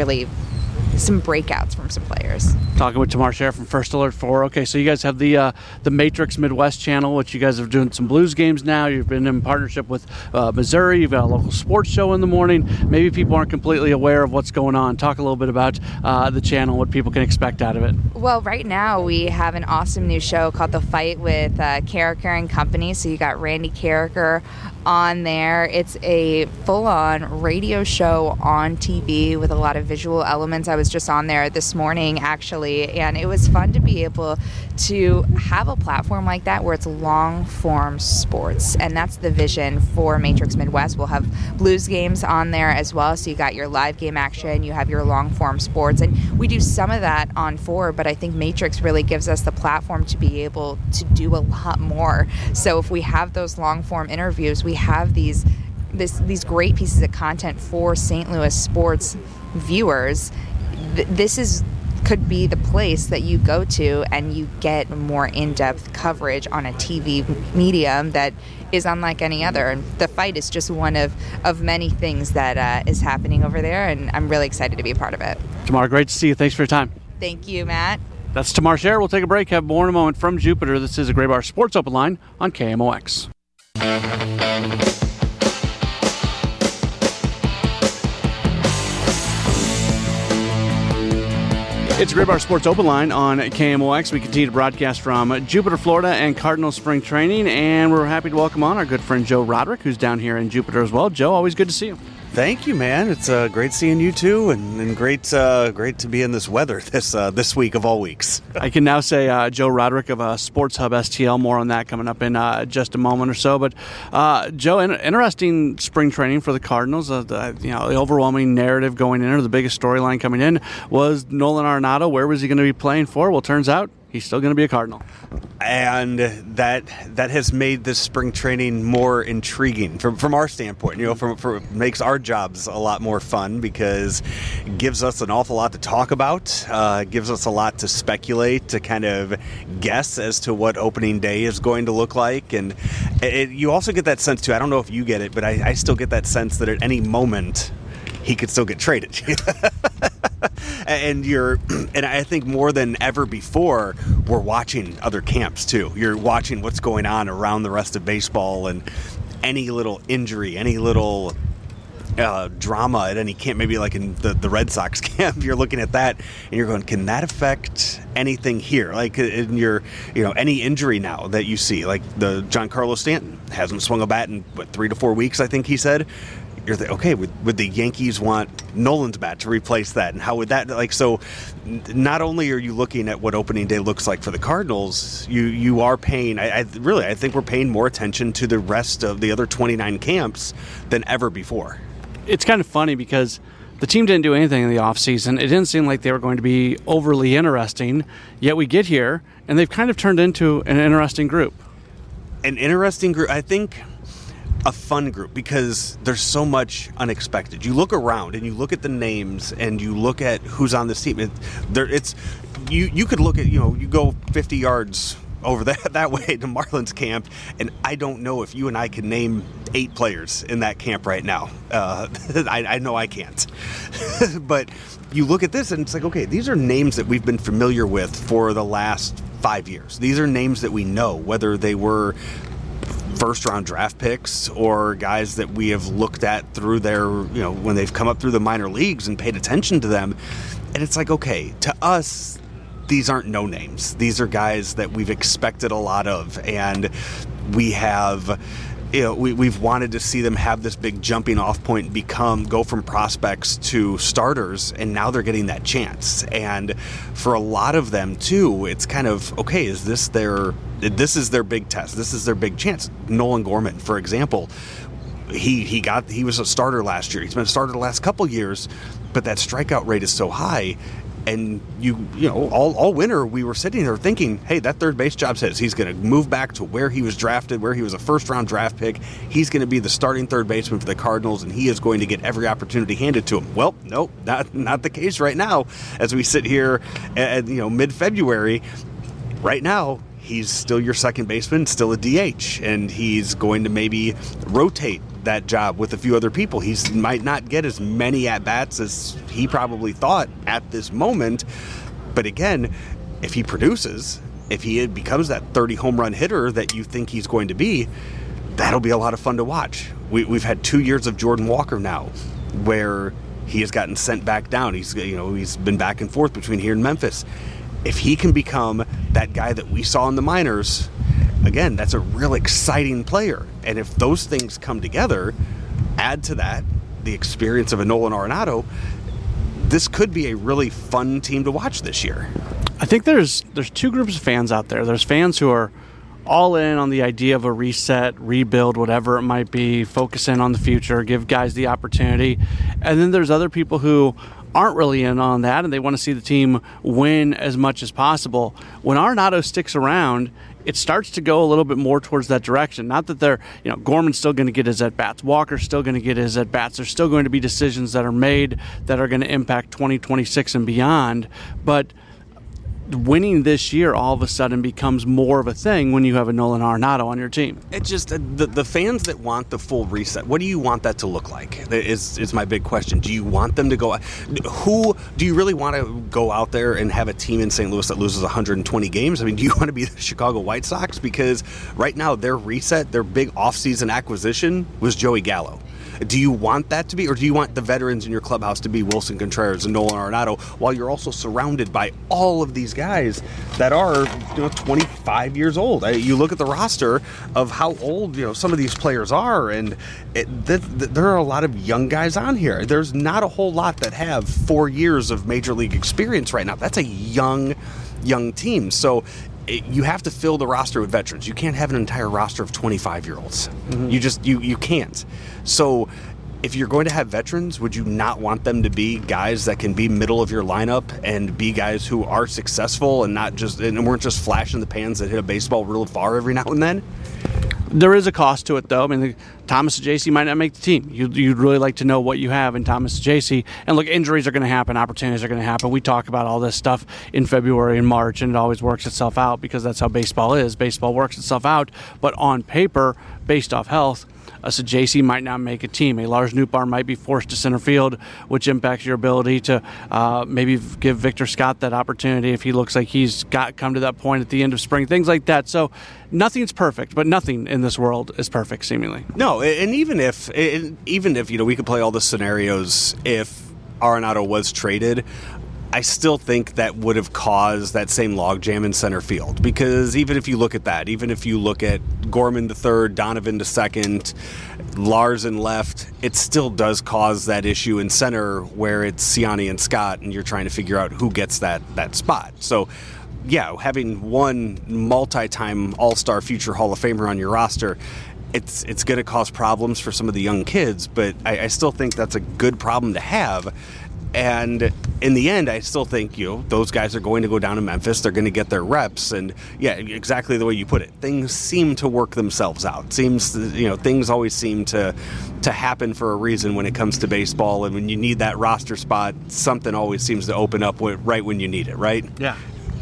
breakouts from some players. Talking with Tamar Scher from First Alert 4. Okay, so you guys have the Matrix Midwest channel, which you guys are doing some Blues games now. You've been in partnership with Missouri. You've got a local sports show in the morning. Maybe people aren't completely aware of what's going on. Talk a little bit about the channel, what people can expect out of it. Well, right now we have an awesome new show called The Fight with Carricker and Company. So you got Randy Carricker on there. It's a full-on radio show on TV with a lot of visual elements. I was just on there this morning, actually, and it was fun to be able to have a platform like that where it's long-form sports, and that's the vision for Matrix Midwest. We'll have Blues games on there as well, so you got your live game action, you have your long-form sports, and we do some of that on 4, but I think Matrix really gives us the platform to be able to do a lot more. So if we have those long-form interviews, we have these great pieces of content for St. Louis sports viewers. This could be the place that you go to and you get more in-depth coverage on a TV medium that is unlike any other. And The Fight is just one of many things that is happening over there, and I'm really excited to be a part of it. Tamar, great to see you. Thanks for your time. Thank you, Matt. That's Tamar Scher. We'll take a break, have more in a moment from Jupiter. This is a Gray Bar Sports Open Line on KMOX. It's Gray Bar Sports Open Line on KMOX. We continue to broadcast from Jupiter, Florida, and Cardinal Spring Training, and we're happy to welcome on our good friend Joe Roderick, who's down here in Jupiter as well. Joe, always good to see you. Thank you, man. It's great seeing you too, and great to be in this weather this week of all weeks. I can now say Joe Roderick of Sports Hub STL. More on that coming up in just a moment or so. But Joe, interesting spring training for the Cardinals. The overwhelming narrative going in, or the biggest storyline coming in, was Nolan Arenado. Where was he going to be playing for? Well, turns out he's still going to be a Cardinal. And that has made this spring training more intriguing from our standpoint. Makes our jobs a lot more fun because it gives us an awful lot to talk about, gives us a lot to speculate, to kind of guess as to what opening day is going to look like. And you also get that sense, too, I don't know if you get it, but I still get that sense that at any moment he could still get traded. And I think more than ever before, we're watching other camps too. You're watching what's going on around the rest of baseball, and any little injury, any little drama at any camp, maybe like in the Red Sox camp, you're looking at that and you're going, can that affect anything here? Like in your, any injury now that you see, like the Giancarlo Stanton hasn't swung a bat in 3 to 4 weeks, I think he said. You're thinking, okay, would the Yankees want Nolan's bat to replace that? And how would that, so not only are you looking at what opening day looks like for the Cardinals, you are paying, I think we're paying more attention to the rest of the other 29 camps than ever before. It's kind of funny because the team didn't do anything in the offseason. It didn't seem like they were going to be overly interesting, yet we get here, and they've kind of turned into an interesting group. An interesting group, I think. A fun group because there's so much unexpected. You look around and you look at the names and you look at who's on this team. You could look at, you go 50 yards over that way to Marlins camp, and I don't know if you and I can name 8 players in that camp right now. I know I can't. But you look at this and it's like, okay, these are names that we've been familiar with for the last 5 years. These are names that we know, whether they were first-round draft picks or guys that we have looked at through their, when they've come up through the minor leagues and paid attention to them. And it's like, okay, to us, these aren't no names. These are guys that we've expected a lot of, and we have, we've wanted to see them have this big jumping off point and go from prospects to starters, and now they're getting that chance. And for a lot of them too, it's kind of, okay, this is their big test. This is their big chance. Nolan Gorman, for example, he was a starter last year. He's been a starter the last couple years, but that strikeout rate is so high. And all winter we were sitting there thinking, hey, that third base job's his. He's going to move back to where he was drafted, where he was a first-round draft pick. He's going to be the starting third baseman for the Cardinals, and he is going to get every opportunity handed to him. Well, nope, not the case right now. As we sit here at mid-February, right now, he's still your second baseman, still a DH, and he's going to maybe rotate that job with a few other people. He might not get as many at-bats as he probably thought at this moment, but again, if he produces, if he becomes that 30 home run hitter that you think he's going to be, that'll be a lot of fun to watch. We've had 2 years of Jordan Walker now where he has gotten sent back down. He's been back and forth between here and Memphis. If he can become that guy that we saw in the minors, again, that's a real exciting player. And if those things come together, add to that the experience of a Nolan Arenado, this could be a really fun team to watch this year. I think there's 2 groups of fans out there. There's fans who are all in on the idea of a reset, rebuild, whatever it might be, focus in on the future, give guys the opportunity. And then there's other people who aren't really in on that, and they want to see the team win as much as possible. When Arenado sticks around, it starts to go a little bit more towards that direction. Not that they're, Gorman's still going to get his at-bats. Walker's still going to get his at-bats. There's still going to be decisions that are made that are going to impact 2026 and beyond. But winning this year all of a sudden becomes more of a thing when you have a Nolan Arenado on your team. It's just the fans that want the full reset. What do you want that to look like? Is my big question. Do you want them to go? Who do you really want to go out there and have a team in St. Louis that loses 120 games? I mean, do you want to be the Chicago White Sox? Because right now their reset, their big offseason acquisition was Joey Gallo. Do you want that to be, or do you want the veterans in your clubhouse to be Wilson Contreras and Nolan Arenado, while you're also surrounded by all of these guys that are 25 years old? You look at the roster of how old some of these players are, and there are a lot of young guys on here. There's not a whole lot that have 4 years of major league experience right now. That's a young team. So you have to fill the roster with veterans. You can't have an entire roster of 25-year-olds. Mm-hmm. You can't. So if you're going to have veterans, would you not want them to be guys that can be middle of your lineup and be guys who are successful and weren't just flash in the pans that hit a baseball real far every now and then? There is a cost to it, though. I mean, Thomas Saggese might not make the team. You'd really like to know what you have in Thomas Saggese. And look, injuries are going to happen, opportunities are going to happen. We talk about all this stuff in February and March, and it always works itself out because that's how baseball is. Baseball works itself out. But on paper, based off health, a Saggese might not make a team. A Lars Nootbaar might be forced to center field, which impacts your ability to maybe give Victor Scott that opportunity if he looks like he's come to that point at the end of spring, things like that. So nothing's perfect, but nothing in this world is perfect, seemingly. No, and even if we could play all the scenarios if Arenado was traded, I still think that would have caused that same logjam in center field, because even if you look at that, even if you look at Gorman to third, Donovan to second, Lars in left, it still does cause that issue in center where it's Siani and Scott, and you're trying to figure out who gets that spot. So, yeah, having one multi-time All-Star future Hall of Famer on your roster, it's going to cause problems for some of the young kids, but I still think that's a good problem to have. And in the end, I still think, those guys are going to go down to Memphis. They're going to get their reps. And, yeah, exactly the way you put it. Things seem to work themselves out. Things always seem to happen for a reason when it comes to baseball. And when you need that roster spot, something always seems to open up right when you need it, right? Yeah,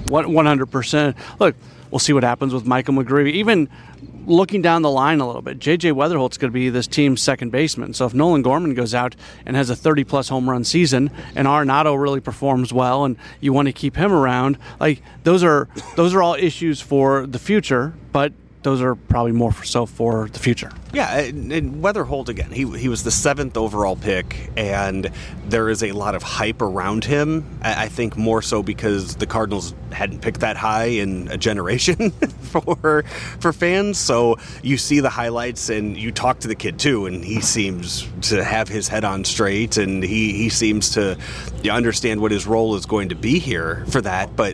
100%. Look, we'll see what happens with Michael McGreevy. Even looking down the line a little bit, J.J. Weatherholt's going to be this team's second baseman. So if Nolan Gorman goes out and has a 30-plus home run season and Arenado really performs well and you want to keep him around, like those are all issues for the future, but those are probably more so for the future. Yeah, and Weatherholt, again, he was the 7th overall pick, and there is a lot of hype around him. I think more so because the Cardinals hadn't picked that high in a generation for fans. So you see the highlights, and you talk to the kid too, and he seems to have his head on straight, and he seems to understand what his role is going to be here for that. But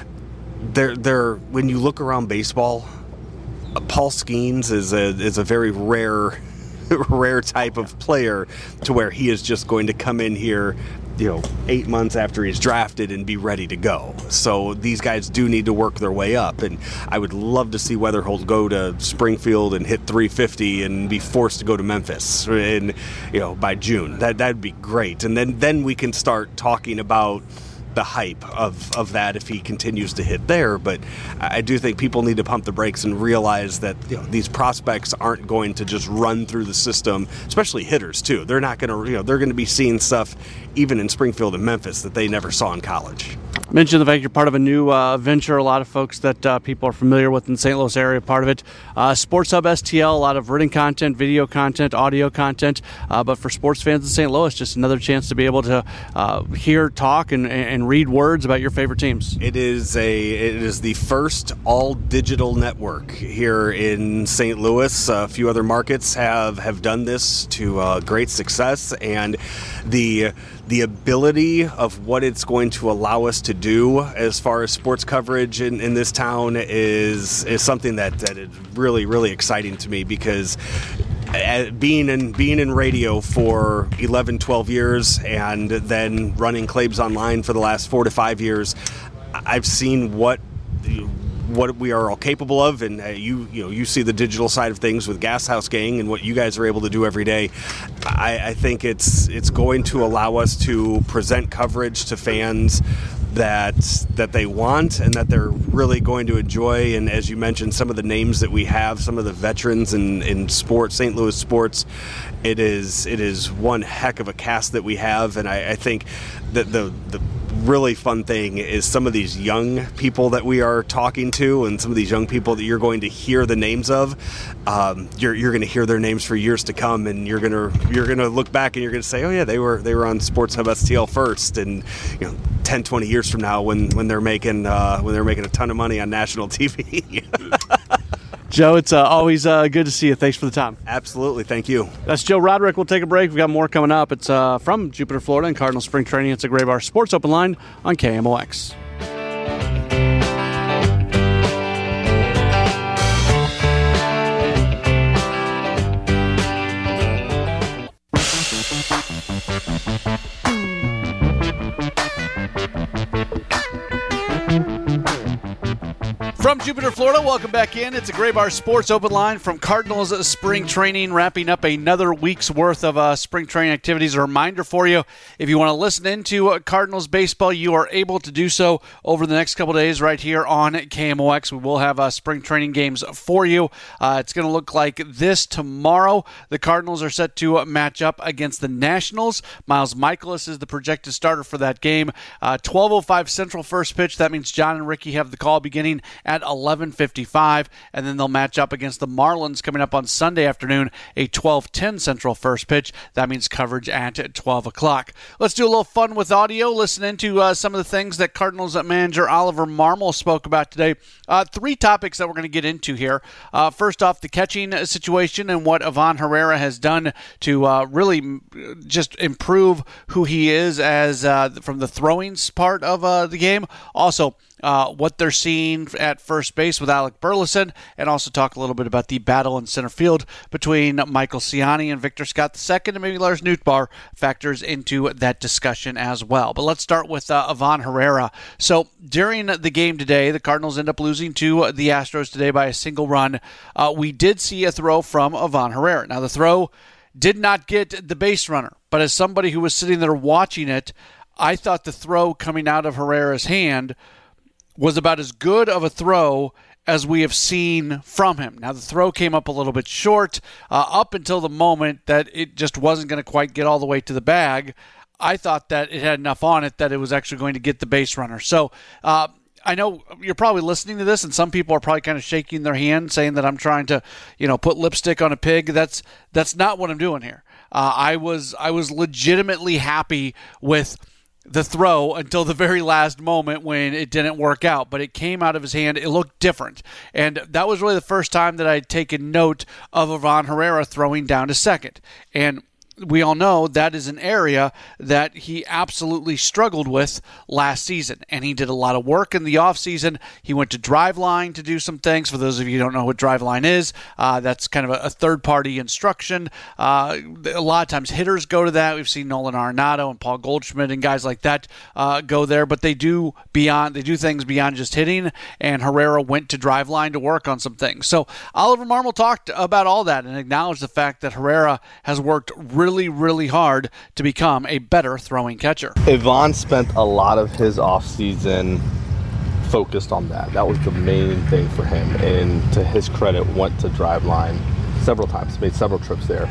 when you look around baseball, Paul Skeens is a very rare type of player to where he is just going to come in here, 8 months after he's drafted and be ready to go. So these guys do need to work their way up, and I would love to see Weatherholt go to Springfield and hit 350 and be forced to go to Memphis by June. That'd be great, and then we can start talking about the hype of that if he continues to hit there. But I do think people need to pump the brakes and realize that these prospects aren't going to just run through the system, especially hitters too. They're not going to they're going to be seeing stuff even in Springfield and Memphis that they never saw in college. Mentioned the fact you're part of a new venture. A lot of folks that people are familiar with in the St. Louis area, part of it. Sports Hub STL, a lot of written content, video content, audio content. But for sports fans in St. Louis, just another chance to be able to hear, talk, and read words about your favorite teams. It is the first all-digital network here in St. Louis. A few other markets have done this to great success, and the ability of what it's going to allow us to do as far as sports coverage in this town is something that is really, really exciting to me, because being in radio for 11, 12 years and then running Claibs Online for the last 4 to 5 years, I've seen what we are all capable of, and you see the digital side of things with Gas House Gang and what you guys are able to do every day. I think it's going to allow us to present coverage to fans that they want and that they're really going to enjoy. And as you mentioned, some of the names that we have, some of the veterans in sports, St. Louis sports, it is one heck of a cast that we have. And I think that the really fun thing is some of these young people that we are talking to, and some of these young people that you're going to hear the names of. You're going to hear their names for years to come, and you're going to look back and you're going to say, oh yeah, they were on Sports Hub STL first, and 10, 20 years from now when they're making a ton of money on national TV. Joe, it's always good to see you. Thanks for the time. Absolutely. Thank you. That's Joe Roderick. We'll take a break. We've got more coming up. It's from Jupiter, Florida, and Cardinal Spring Training. It's a Graybar Sports Open Line on KMOX. From Jupiter, Florida, welcome back in. It's a Graybar Sports Open Line from Cardinals Spring Training, wrapping up another week's worth of spring training activities. A reminder for you, if you want to listen into Cardinals baseball, you are able to do so over the next couple days right here on KMOX. We will have spring training games for you. It's going to look like this tomorrow. The Cardinals are set to match up against the Nationals. Miles Mikolas is the projected starter for that game. 12:05 Central first pitch. That means John and Ricky have the call beginning at 11:55, and then they'll match up against the Marlins coming up on Sunday afternoon, a 12:10 Central first pitch. That means coverage at 12 o'clock. Let's do a little fun with audio. Listen into some of the things that Cardinals manager Oliver Marmol spoke about today. Three topics that we're going to get into here. First off, the catching situation and what Ivan Herrera has done to really just improve who he is as from the throwing part of the game. Also, what they're seeing at first base with Alec Burleson, and also talk a little bit about the battle in center field between Michael Ciani and Victor Scott II, and maybe Lars Nootbaar factors into that discussion as well. But let's start with Ivan Herrera. So during the game today, the Cardinals end up losing to the Astros today by a single run. We did see a throw from Ivan Herrera. Now, the throw did not get the base runner, but as somebody who was sitting there watching it, I thought the throw coming out of Herrera's hand was about as good of a throw as we have seen from him. Now, the throw came up a little bit short up until the moment that it just wasn't going to quite get all the way to the bag. I thought that it had enough on it that it was actually going to get the base runner. So I know you're probably listening to this, and some people are probably kind of shaking their hand, saying that I'm trying to, put lipstick on a pig. That's not what I'm doing here. I was legitimately happy with the throw until the very last moment when it didn't work out, but it came out of his hand. It looked different, and that was really the first time that I'd taken note of Ivan Herrera throwing down to second. And we all know that is an area that he absolutely struggled with last season, and he did a lot of work in the offseason. He went to Driveline to do some things. For those of you who don't know what Driveline is, that's kind of a third-party instruction. A lot of times hitters go to that. We've seen Nolan Arenado and Paul Goldschmidt and guys like that go there, but they do things beyond just hitting, and Herrera went to Driveline to work on some things. So Oliver Marmol talked about all that and acknowledged the fact that Herrera has worked really, really hard to become a better throwing catcher. Ivan spent a lot of his offseason focused on that. That was the main thing for him, and to his credit, went to Driveline several times, made several trips there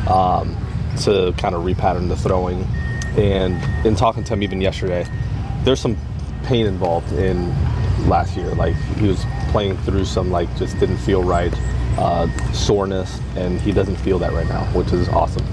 to kind of repattern the throwing. And in talking to him even yesterday, there's some pain involved in last year. Like, he was playing through some, just didn't feel right, soreness, and he doesn't feel that right now, which is awesome.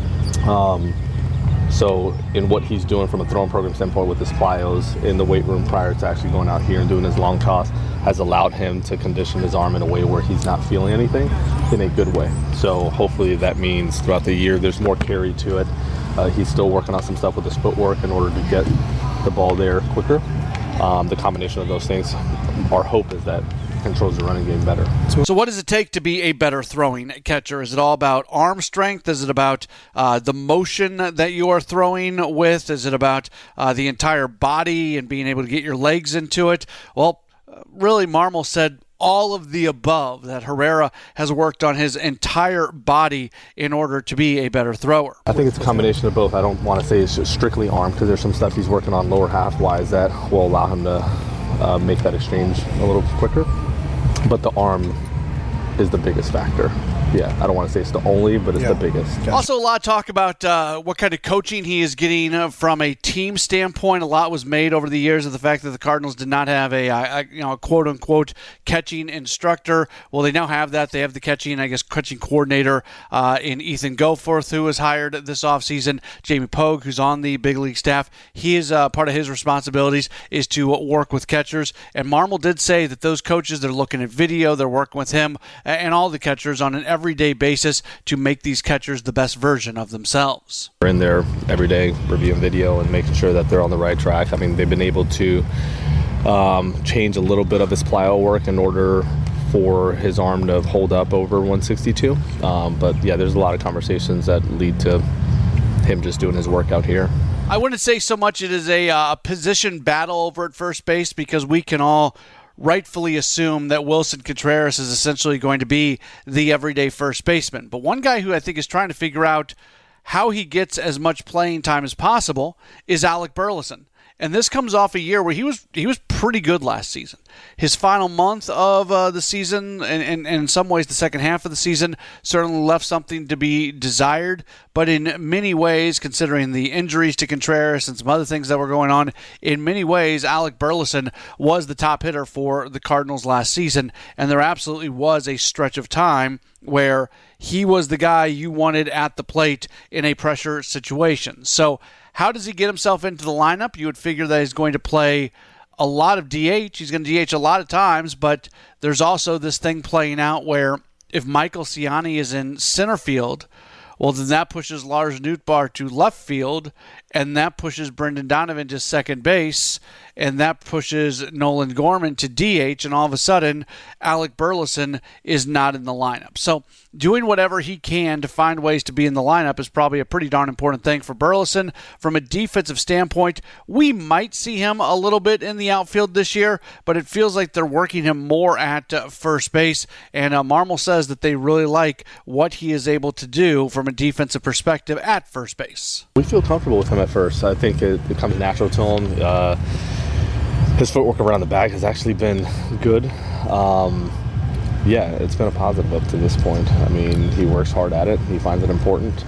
So in what he's doing from a throwing program standpoint with his plyos in the weight room prior to actually going out here and doing his long toss has allowed him to condition his arm in a way where he's not feeling anything in a good way. So hopefully that means throughout the year there's more carry to it. He's still working on some stuff with his footwork in order to get the ball there quicker. The combination of those things, our hope is that controls the running game better. So what does it take to be a better throwing catcher? Is it all about arm strength? Is it about the motion that you are throwing with? Is it about the entire body and being able to get your legs into it? Well, really, Marmol said all of the above, that Herrera has worked on his entire body in order to be a better thrower. I think it's a combination of both. I don't want to say it's just strictly arm, because there's some stuff he's working on lower half-wise that will allow him to make that exchange a little quicker. But the arm is the biggest factor. Yeah, I don't want to say it's the only, but it's the biggest. Also, a lot of talk about what kind of coaching he is getting from a team standpoint. A lot was made over the years of the fact that the Cardinals did not have a quote-unquote catching instructor. Well, they now have that. They have the catching coordinator in Ethan Goforth, who was hired this offseason. Jamie Pogue, who's on the big league staff. He is part of his responsibilities is to work with catchers. And Marmol did say that those coaches, they're looking at video, they're working with him and all the catchers on an everyday basis to make these catchers the best version of themselves. We're in there every day reviewing video and making sure that they're on the right track. I mean, they've been able to change a little bit of his plyo work in order for his arm to hold up over 162. But yeah, there's a lot of conversations that lead to him just doing his work out here. I wouldn't say so much it is a position battle over at first base, because we can all rightfully assume that Wilson Contreras is essentially going to be the everyday first baseman. But one guy who I think is trying to figure out how he gets as much playing time as possible is Alec Burleson. And this comes off a year where he was pretty good last season. His final month of the season, and in some ways the second half of the season, certainly left something to be desired. But in many ways, considering the injuries to Contreras and some other things that were going on, in many ways, Alec Burleson was the top hitter for the Cardinals last season. And there absolutely was a stretch of time where he was the guy you wanted at the plate in a pressure situation. So how does he get himself into the lineup? You would figure that he's going to play a lot of DH. He's going to DH a lot of times, but there's also this thing playing out where if Michael Ciani is in center field, well, then that pushes Lars Nootbaar to left field, and that pushes Brendan Donovan to second base, and that pushes Nolan Gorman to DH, and all of a sudden, Alec Burleson is not in the lineup. So doing whatever he can to find ways to be in the lineup is probably a pretty darn important thing for Burleson. From a defensive standpoint, we might see him a little bit in the outfield this year, but it feels like they're working him more at first base, and Marmol says that they really like what he is able to do from a defensive perspective at first base. We feel comfortable with him at first. I think it comes natural to him. His footwork around the bag has actually been good. Yeah, it's been a positive up to this point. I mean, he works hard at it. He finds it important.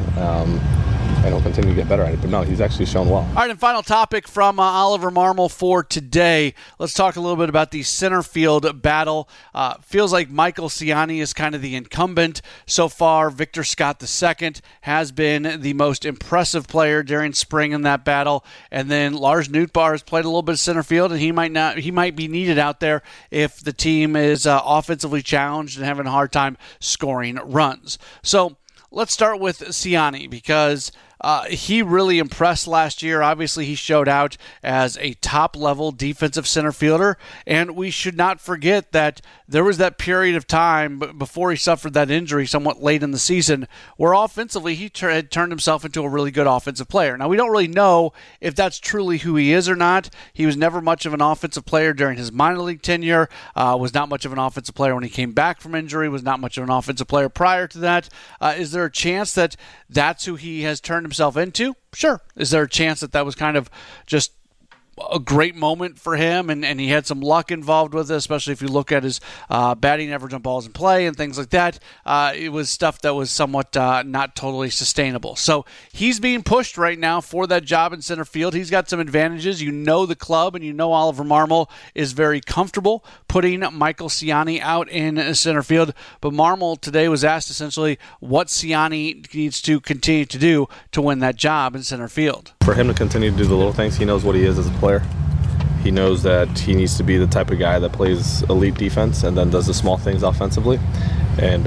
And he'll continue to get better at it. But no, he's actually shown well. All right, and final topic from Oliver Marmol for today. Let's talk a little bit about the center field battle. Feels like Michael Ciani is kind of the incumbent so far. Victor Scott II has been the most impressive player during spring in that battle. And then Lars Nootbaar has played a little bit of center field, and he might be needed out there if the team is offensively challenged and having a hard time scoring runs. So let's start with Ciani because he really impressed last year. Obviously, he showed out as a top-level defensive center fielder, and we should not forget that there was that period of time before he suffered that injury somewhat late in the season where offensively he had turned himself into a really good offensive player. Now, we don't really know if that's truly who he is or not. He was never much of an offensive player during his minor league tenure, was not much of an offensive player when he came back from injury, was not much of an offensive player prior to that. Is there a chance that that's who he has turned himself into? Sure. Is there a chance that that was kind of just a great moment for him and he had some luck involved with it, especially if you look at his batting average on balls in play and things like that? It was stuff that was somewhat not totally sustainable. So he's being pushed right now for that job in center field. He's got some advantages. You know the club and you know Oliver Marmol is very comfortable putting Michael Ciani out in center field. But Marmol today was asked essentially what Ciani needs to continue to do to win that job in center field. For him to continue to do the little things, he knows what he is as a player. He knows that he needs to be the type of guy that plays elite defense and then does the small things offensively. And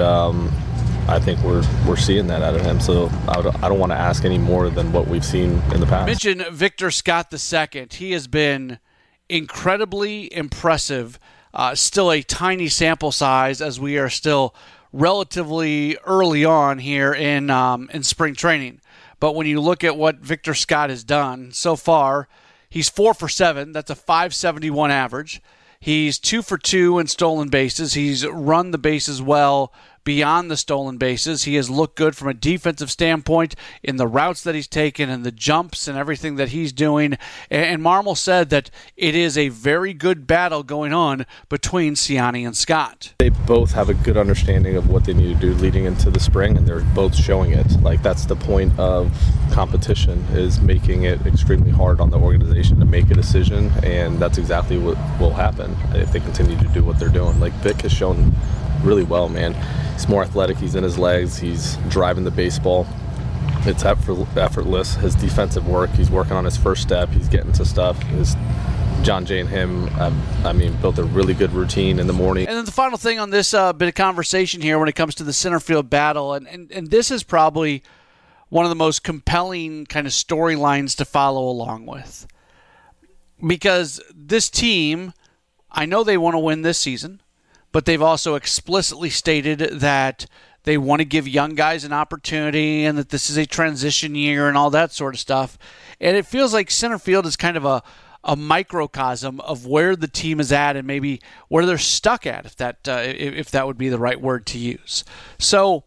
I think we're seeing that out of him. So I don't want to ask any more than what we've seen in the past. Mention Victor Scott II. He has been incredibly impressive. Still a tiny sample size as we are still relatively early on here in spring training. But when you look at what Victor Scott has done so far, he's 4 for 7. That's a .571 average. He's 2 for 2 in stolen bases. He's run the bases well beyond the stolen bases. He has looked good from a defensive standpoint in the routes that he's taken and the jumps and everything that he's doing. And Marmol said that it is a very good battle going on between Ciani and Scott. They both have a good understanding of what they need to do leading into the spring, and they're both showing it. Like, that's the point of competition, is making it extremely hard on the organization to make a decision, and that's exactly what will happen if they continue to do what they're doing. Like, Vic has shown really well, man. He's more athletic. He's in his legs. He's driving the baseball. It's effortless. His defensive work, he's working on his first step. He's getting to stuff. John Jay and him, built a really good routine in the morning. And then the final thing on this bit of conversation here when it comes to the center field battle, and this is probably one of the most compelling kind of storylines to follow along with. Because this team, I know they want to win this season, but they've also explicitly stated that they want to give young guys an opportunity and that this is a transition year and all that sort of stuff. And it feels like center field is kind of a microcosm of where the team is at and maybe where they're stuck at, if that would be the right word to use. So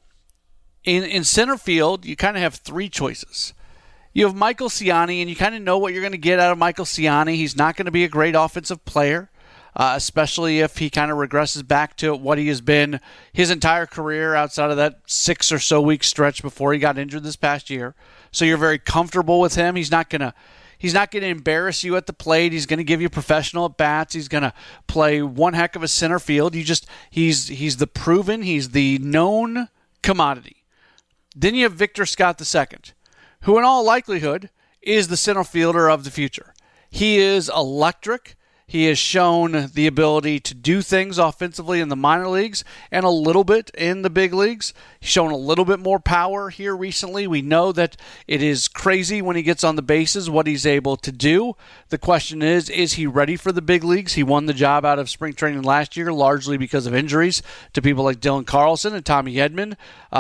in center field, you kind of have three choices. You have Michael Ciani, and you kind of know what you're going to get out of Michael Ciani. He's not going to be a great offensive player, especially if he kind of regresses back to what he has been his entire career outside of that 6 or so week stretch before he got injured this past year. So you're very comfortable with him. He's not going to embarrass you at the plate. He's going to give you professional at bats. He's going to play one heck of a center field. He's the proven, he's the known commodity. Then you have Victor Scott II, who in all likelihood is the center fielder of the future. He is electric. He has shown the ability to do things offensively in the minor leagues and a little bit in the big leagues. He's shown a little bit more power here recently. We know that it is crazy when he gets on the bases what he's able to do. The question is he ready for the big leagues? He won the job out of spring training last year largely because of injuries to people like Dylan Carlson and Tommy Edman,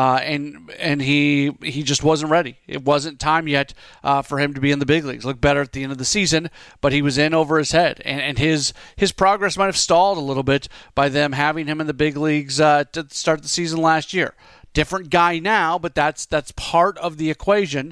and he just wasn't ready. It wasn't time yet for him to be in the big leagues. Looked better at the end of the season, but he was in over his head, and his progress might have stalled a little bit by them having him in the big leagues to start the season last year. Different guy now, but that's part of the equation.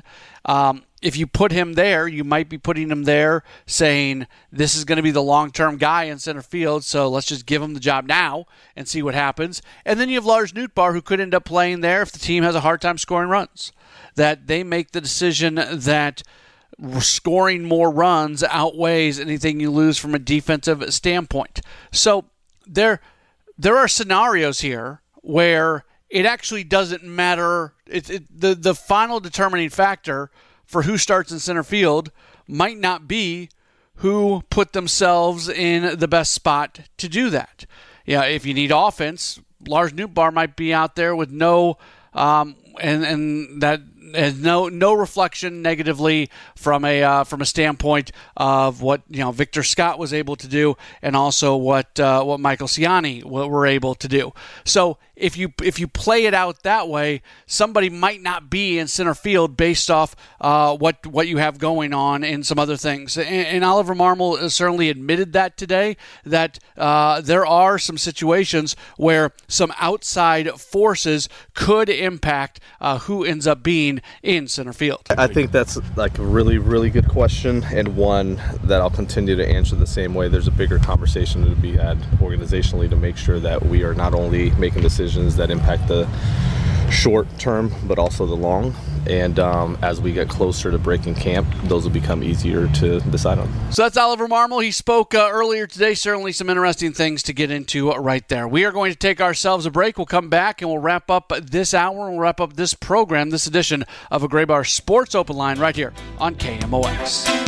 If you put him there, you might be putting him there saying this is going to be the long-term guy in center field, so let's just give him the job now and see what happens. And then you have Lars Nootbaar, who could end up playing there if the team has a hard time scoring runs. That they make the decision that scoring more runs outweighs anything you lose from a defensive standpoint. So there are scenarios here where it actually doesn't matter. The final determining factor for who starts in center field might not be who put themselves in the best spot to do that. Yeah, if you need offense, Lars Nootbaar might be out there with no and that has no reflection negatively from a standpoint of what Victor Scott was able to do, and also what Michael Ciani were able to do. So if you play it out that way, somebody might not be in center field based off what you have going on in some other things. And Oliver Marmol certainly admitted that today, that there are some situations where some outside forces could impact who ends up being in center field. I think that's like a really, really good question, and one that I'll continue to answer the same way. There's a bigger conversation to be had organizationally to make sure that we are not only making decisions that impact the short term, but also the long. And as we get closer to breaking camp, those will become easier to decide on. So that's Oliver Marmol. He spoke earlier today. Certainly some interesting things to get into right there. We are going to take ourselves a break. We'll come back and we'll wrap up this hour. We'll wrap up this program, this edition of a Graybar Sports Open Line right here on KMOX.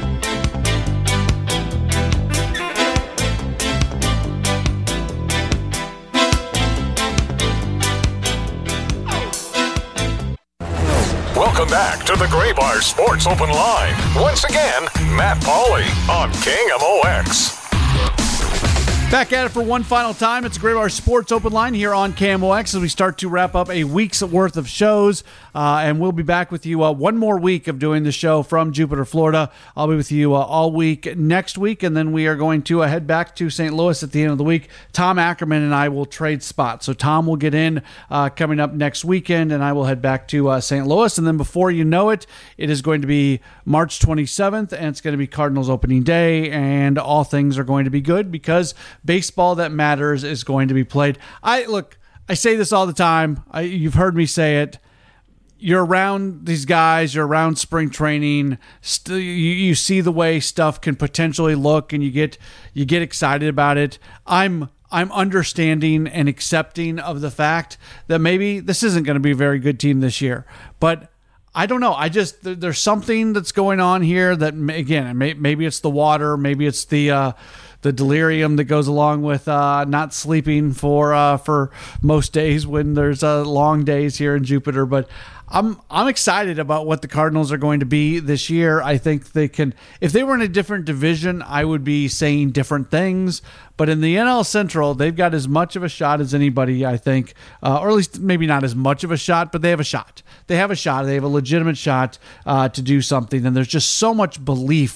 Welcome back to the Graybar Sports Open Line. Once again, Matt Pauley on KMOX. Back at it for one final time. It's Graybar Sports Open Line here on KMOX as we start to wrap up a week's worth of shows. And we'll be back with you one more week of doing the show from Jupiter, Florida. I'll be with you all week next week, and then we are going to head back to St. Louis at the end of the week. Tom Ackerman and I will trade spots. So Tom will get in coming up next weekend, and I will head back to St. Louis. And then before you know it, it is going to be March 27th, and it's going to be Cardinals opening day, and all things are going to be good because baseball that matters is going to be played. I say this all the time. You've heard me say it. You're around these guys, you're around spring training, you see the way stuff can potentially look, and you get excited about it. I'm understanding and accepting of the fact that maybe this isn't going to be a very good team this year. But I don't know. There's something that's going on here that, again, maybe it's the water, maybe it's the delirium that goes along with not sleeping for most days when there's long days here in Jupiter. But I'm excited about what the Cardinals are going to be this year. I think they can. If they were in a different division, I would be saying different things. But in the NL Central, they've got as much of a shot as anybody, I think, or at least maybe not as much of a shot, but they have a shot. They have a shot. They have a legitimate shot to do something. And there's just so much belief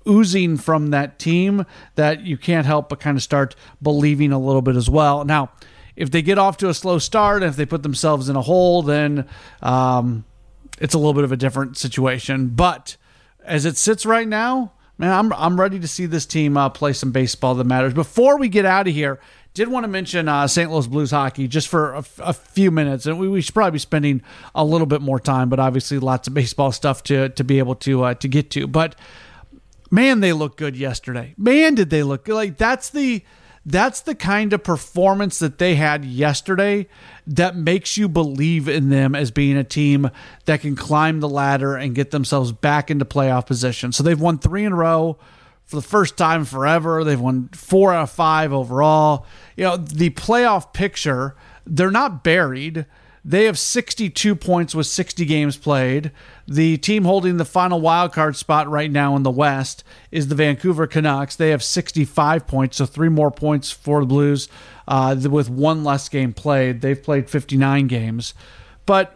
oozing from that team that you can't help but kind of start believing a little bit as well. Now, if they get off to a slow start and if they put themselves in a hole, then it's a little bit of a different situation. But as it sits right now, man, I'm ready to see this team play some baseball that matters. Before we get out of here, did want to mention St. Louis Blues hockey just for a few minutes, and we should probably be spending a little bit more time, but obviously lots of baseball stuff to be able to get to. But man, they looked good yesterday. Man, did they look good! Like that's the kind of performance that they had yesterday that makes you believe in them as being a team that can climb the ladder and get themselves back into playoff position. So they've won 3 in a row. For the first time forever. They've won 4 out of 5 overall. You know, the playoff picture, they're not buried. They have 62 points with 60 games played. The team holding the final wild card spot right now in the West is the Vancouver Canucks. They have 65 points, so 3 more points for the Blues with 1 less game played. They've played 59 games. But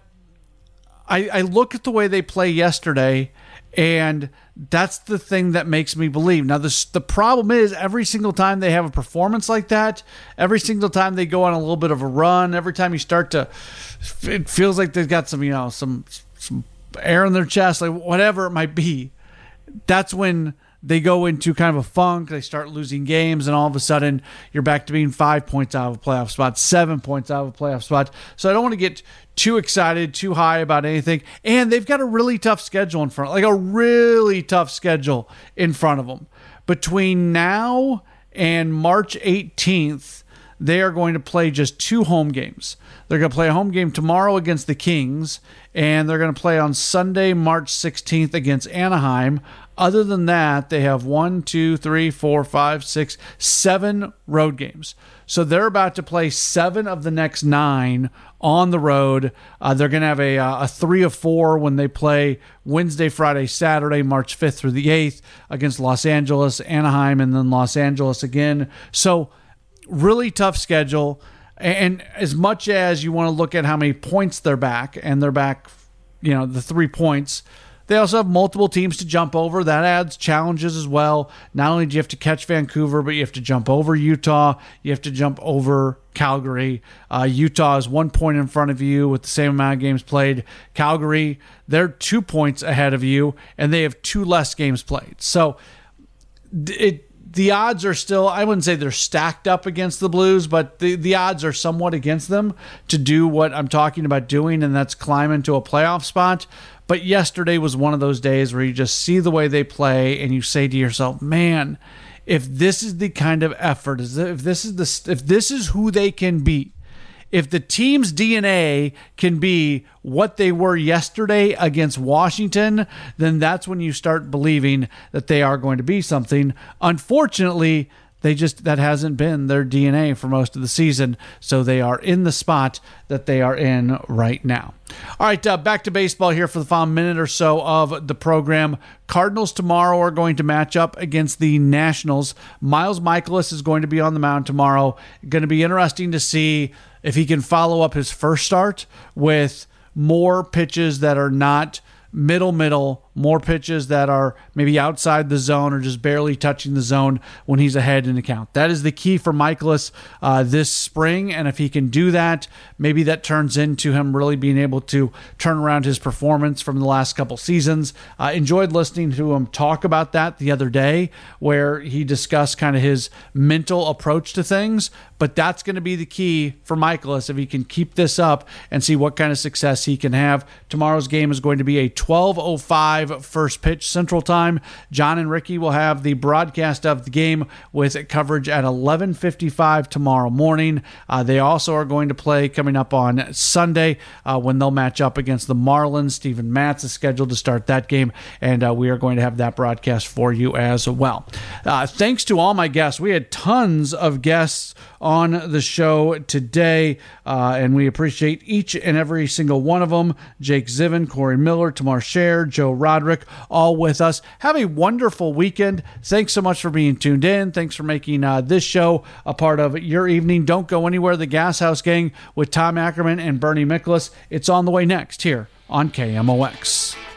I look at the way they play yesterday, and that's the thing that makes me believe. Now, the problem is every single time they have a performance like that, every single time they go on a little bit of a run, every time you start to, it feels like they've got some air in their chest, like whatever it might be. That's when they go into kind of a funk. They start losing games, and all of a sudden you're back to being 5 points out of a playoff spot, 7 points out of a playoff spot. So I don't want to get too excited, too high about anything. And they've got a really tough schedule in front, like a really tough schedule in front of them. Between now and March 18th, they are going to play just 2 home games. They're going to play a home game tomorrow against the Kings, and they're going to play on Sunday, March 16th against Anaheim. Other than that, they have 7 road games. So they're about to play 7 of the next 9 on the road. They're going to have a 3 of 4 when they play Wednesday, Friday, Saturday, March 5th through the 8th against Los Angeles, Anaheim, and then Los Angeles again. So really tough schedule. And as much as you want to look at how many points they're back, and they're back, the 3 points, they also have multiple teams to jump over. That adds challenges as well. Not only do you have to catch Vancouver, but you have to jump over Utah. You have to jump over Calgary. Utah is 1 point in front of you with the same amount of games played. Calgary, they're 2 points ahead of you, and they have 2 less games played. So the odds are still, I wouldn't say they're stacked up against the Blues, but the odds are somewhat against them to do what I'm talking about doing, and that's climbing to a playoff spot. But yesterday was one of those days where you just see the way they play and you say to yourself, man, if this is the kind of effort, if this is who they can be, if the team's DNA can be what they were yesterday against Washington, then that's when you start believing that they are going to be something. Unfortunately, that hasn't been their DNA for most of the season, so they are in the spot that they are in right now. All right, back to baseball here for the final minute or so of the program. Cardinals tomorrow are going to match up against the Nationals. Miles Mikolas is going to be on the mound tomorrow. Going to be interesting to see if he can follow up his first start with more pitches that are not middle, more pitches that are maybe outside the zone or just barely touching the zone when he's ahead in the count. That is the key for Mikolas this spring, and if he can do that, maybe that turns into him really being able to turn around his performance from the last couple seasons. Enjoyed listening to him talk about that the other day, where he discussed kind of his mental approach to things, but that's going to be the key for Mikolas if he can keep this up and see what kind of success he can have. Tomorrow's game is going to be a 12:05 first pitch Central Time. John and Ricky will have the broadcast of the game with coverage at 11:55 tomorrow morning. They also are going to play coming up on Sunday when they'll match up against the Marlins. Steven Matz is scheduled to start that game, and we are going to have that broadcast for you as well. Thanks to all my guests. We had tons of guests on the show today, and we appreciate each and every single one of them. Jake Zivin, Corey Miller, Tamar Scher, Joe Roderick, all with us. Have a wonderful weekend. Thanks so much for being tuned in. Thanks for making this show a part of your evening. Don't go anywhere. The Gas House Gang with Tom Ackerman and Bernie Miklasz. It's on the way next here on KMOX.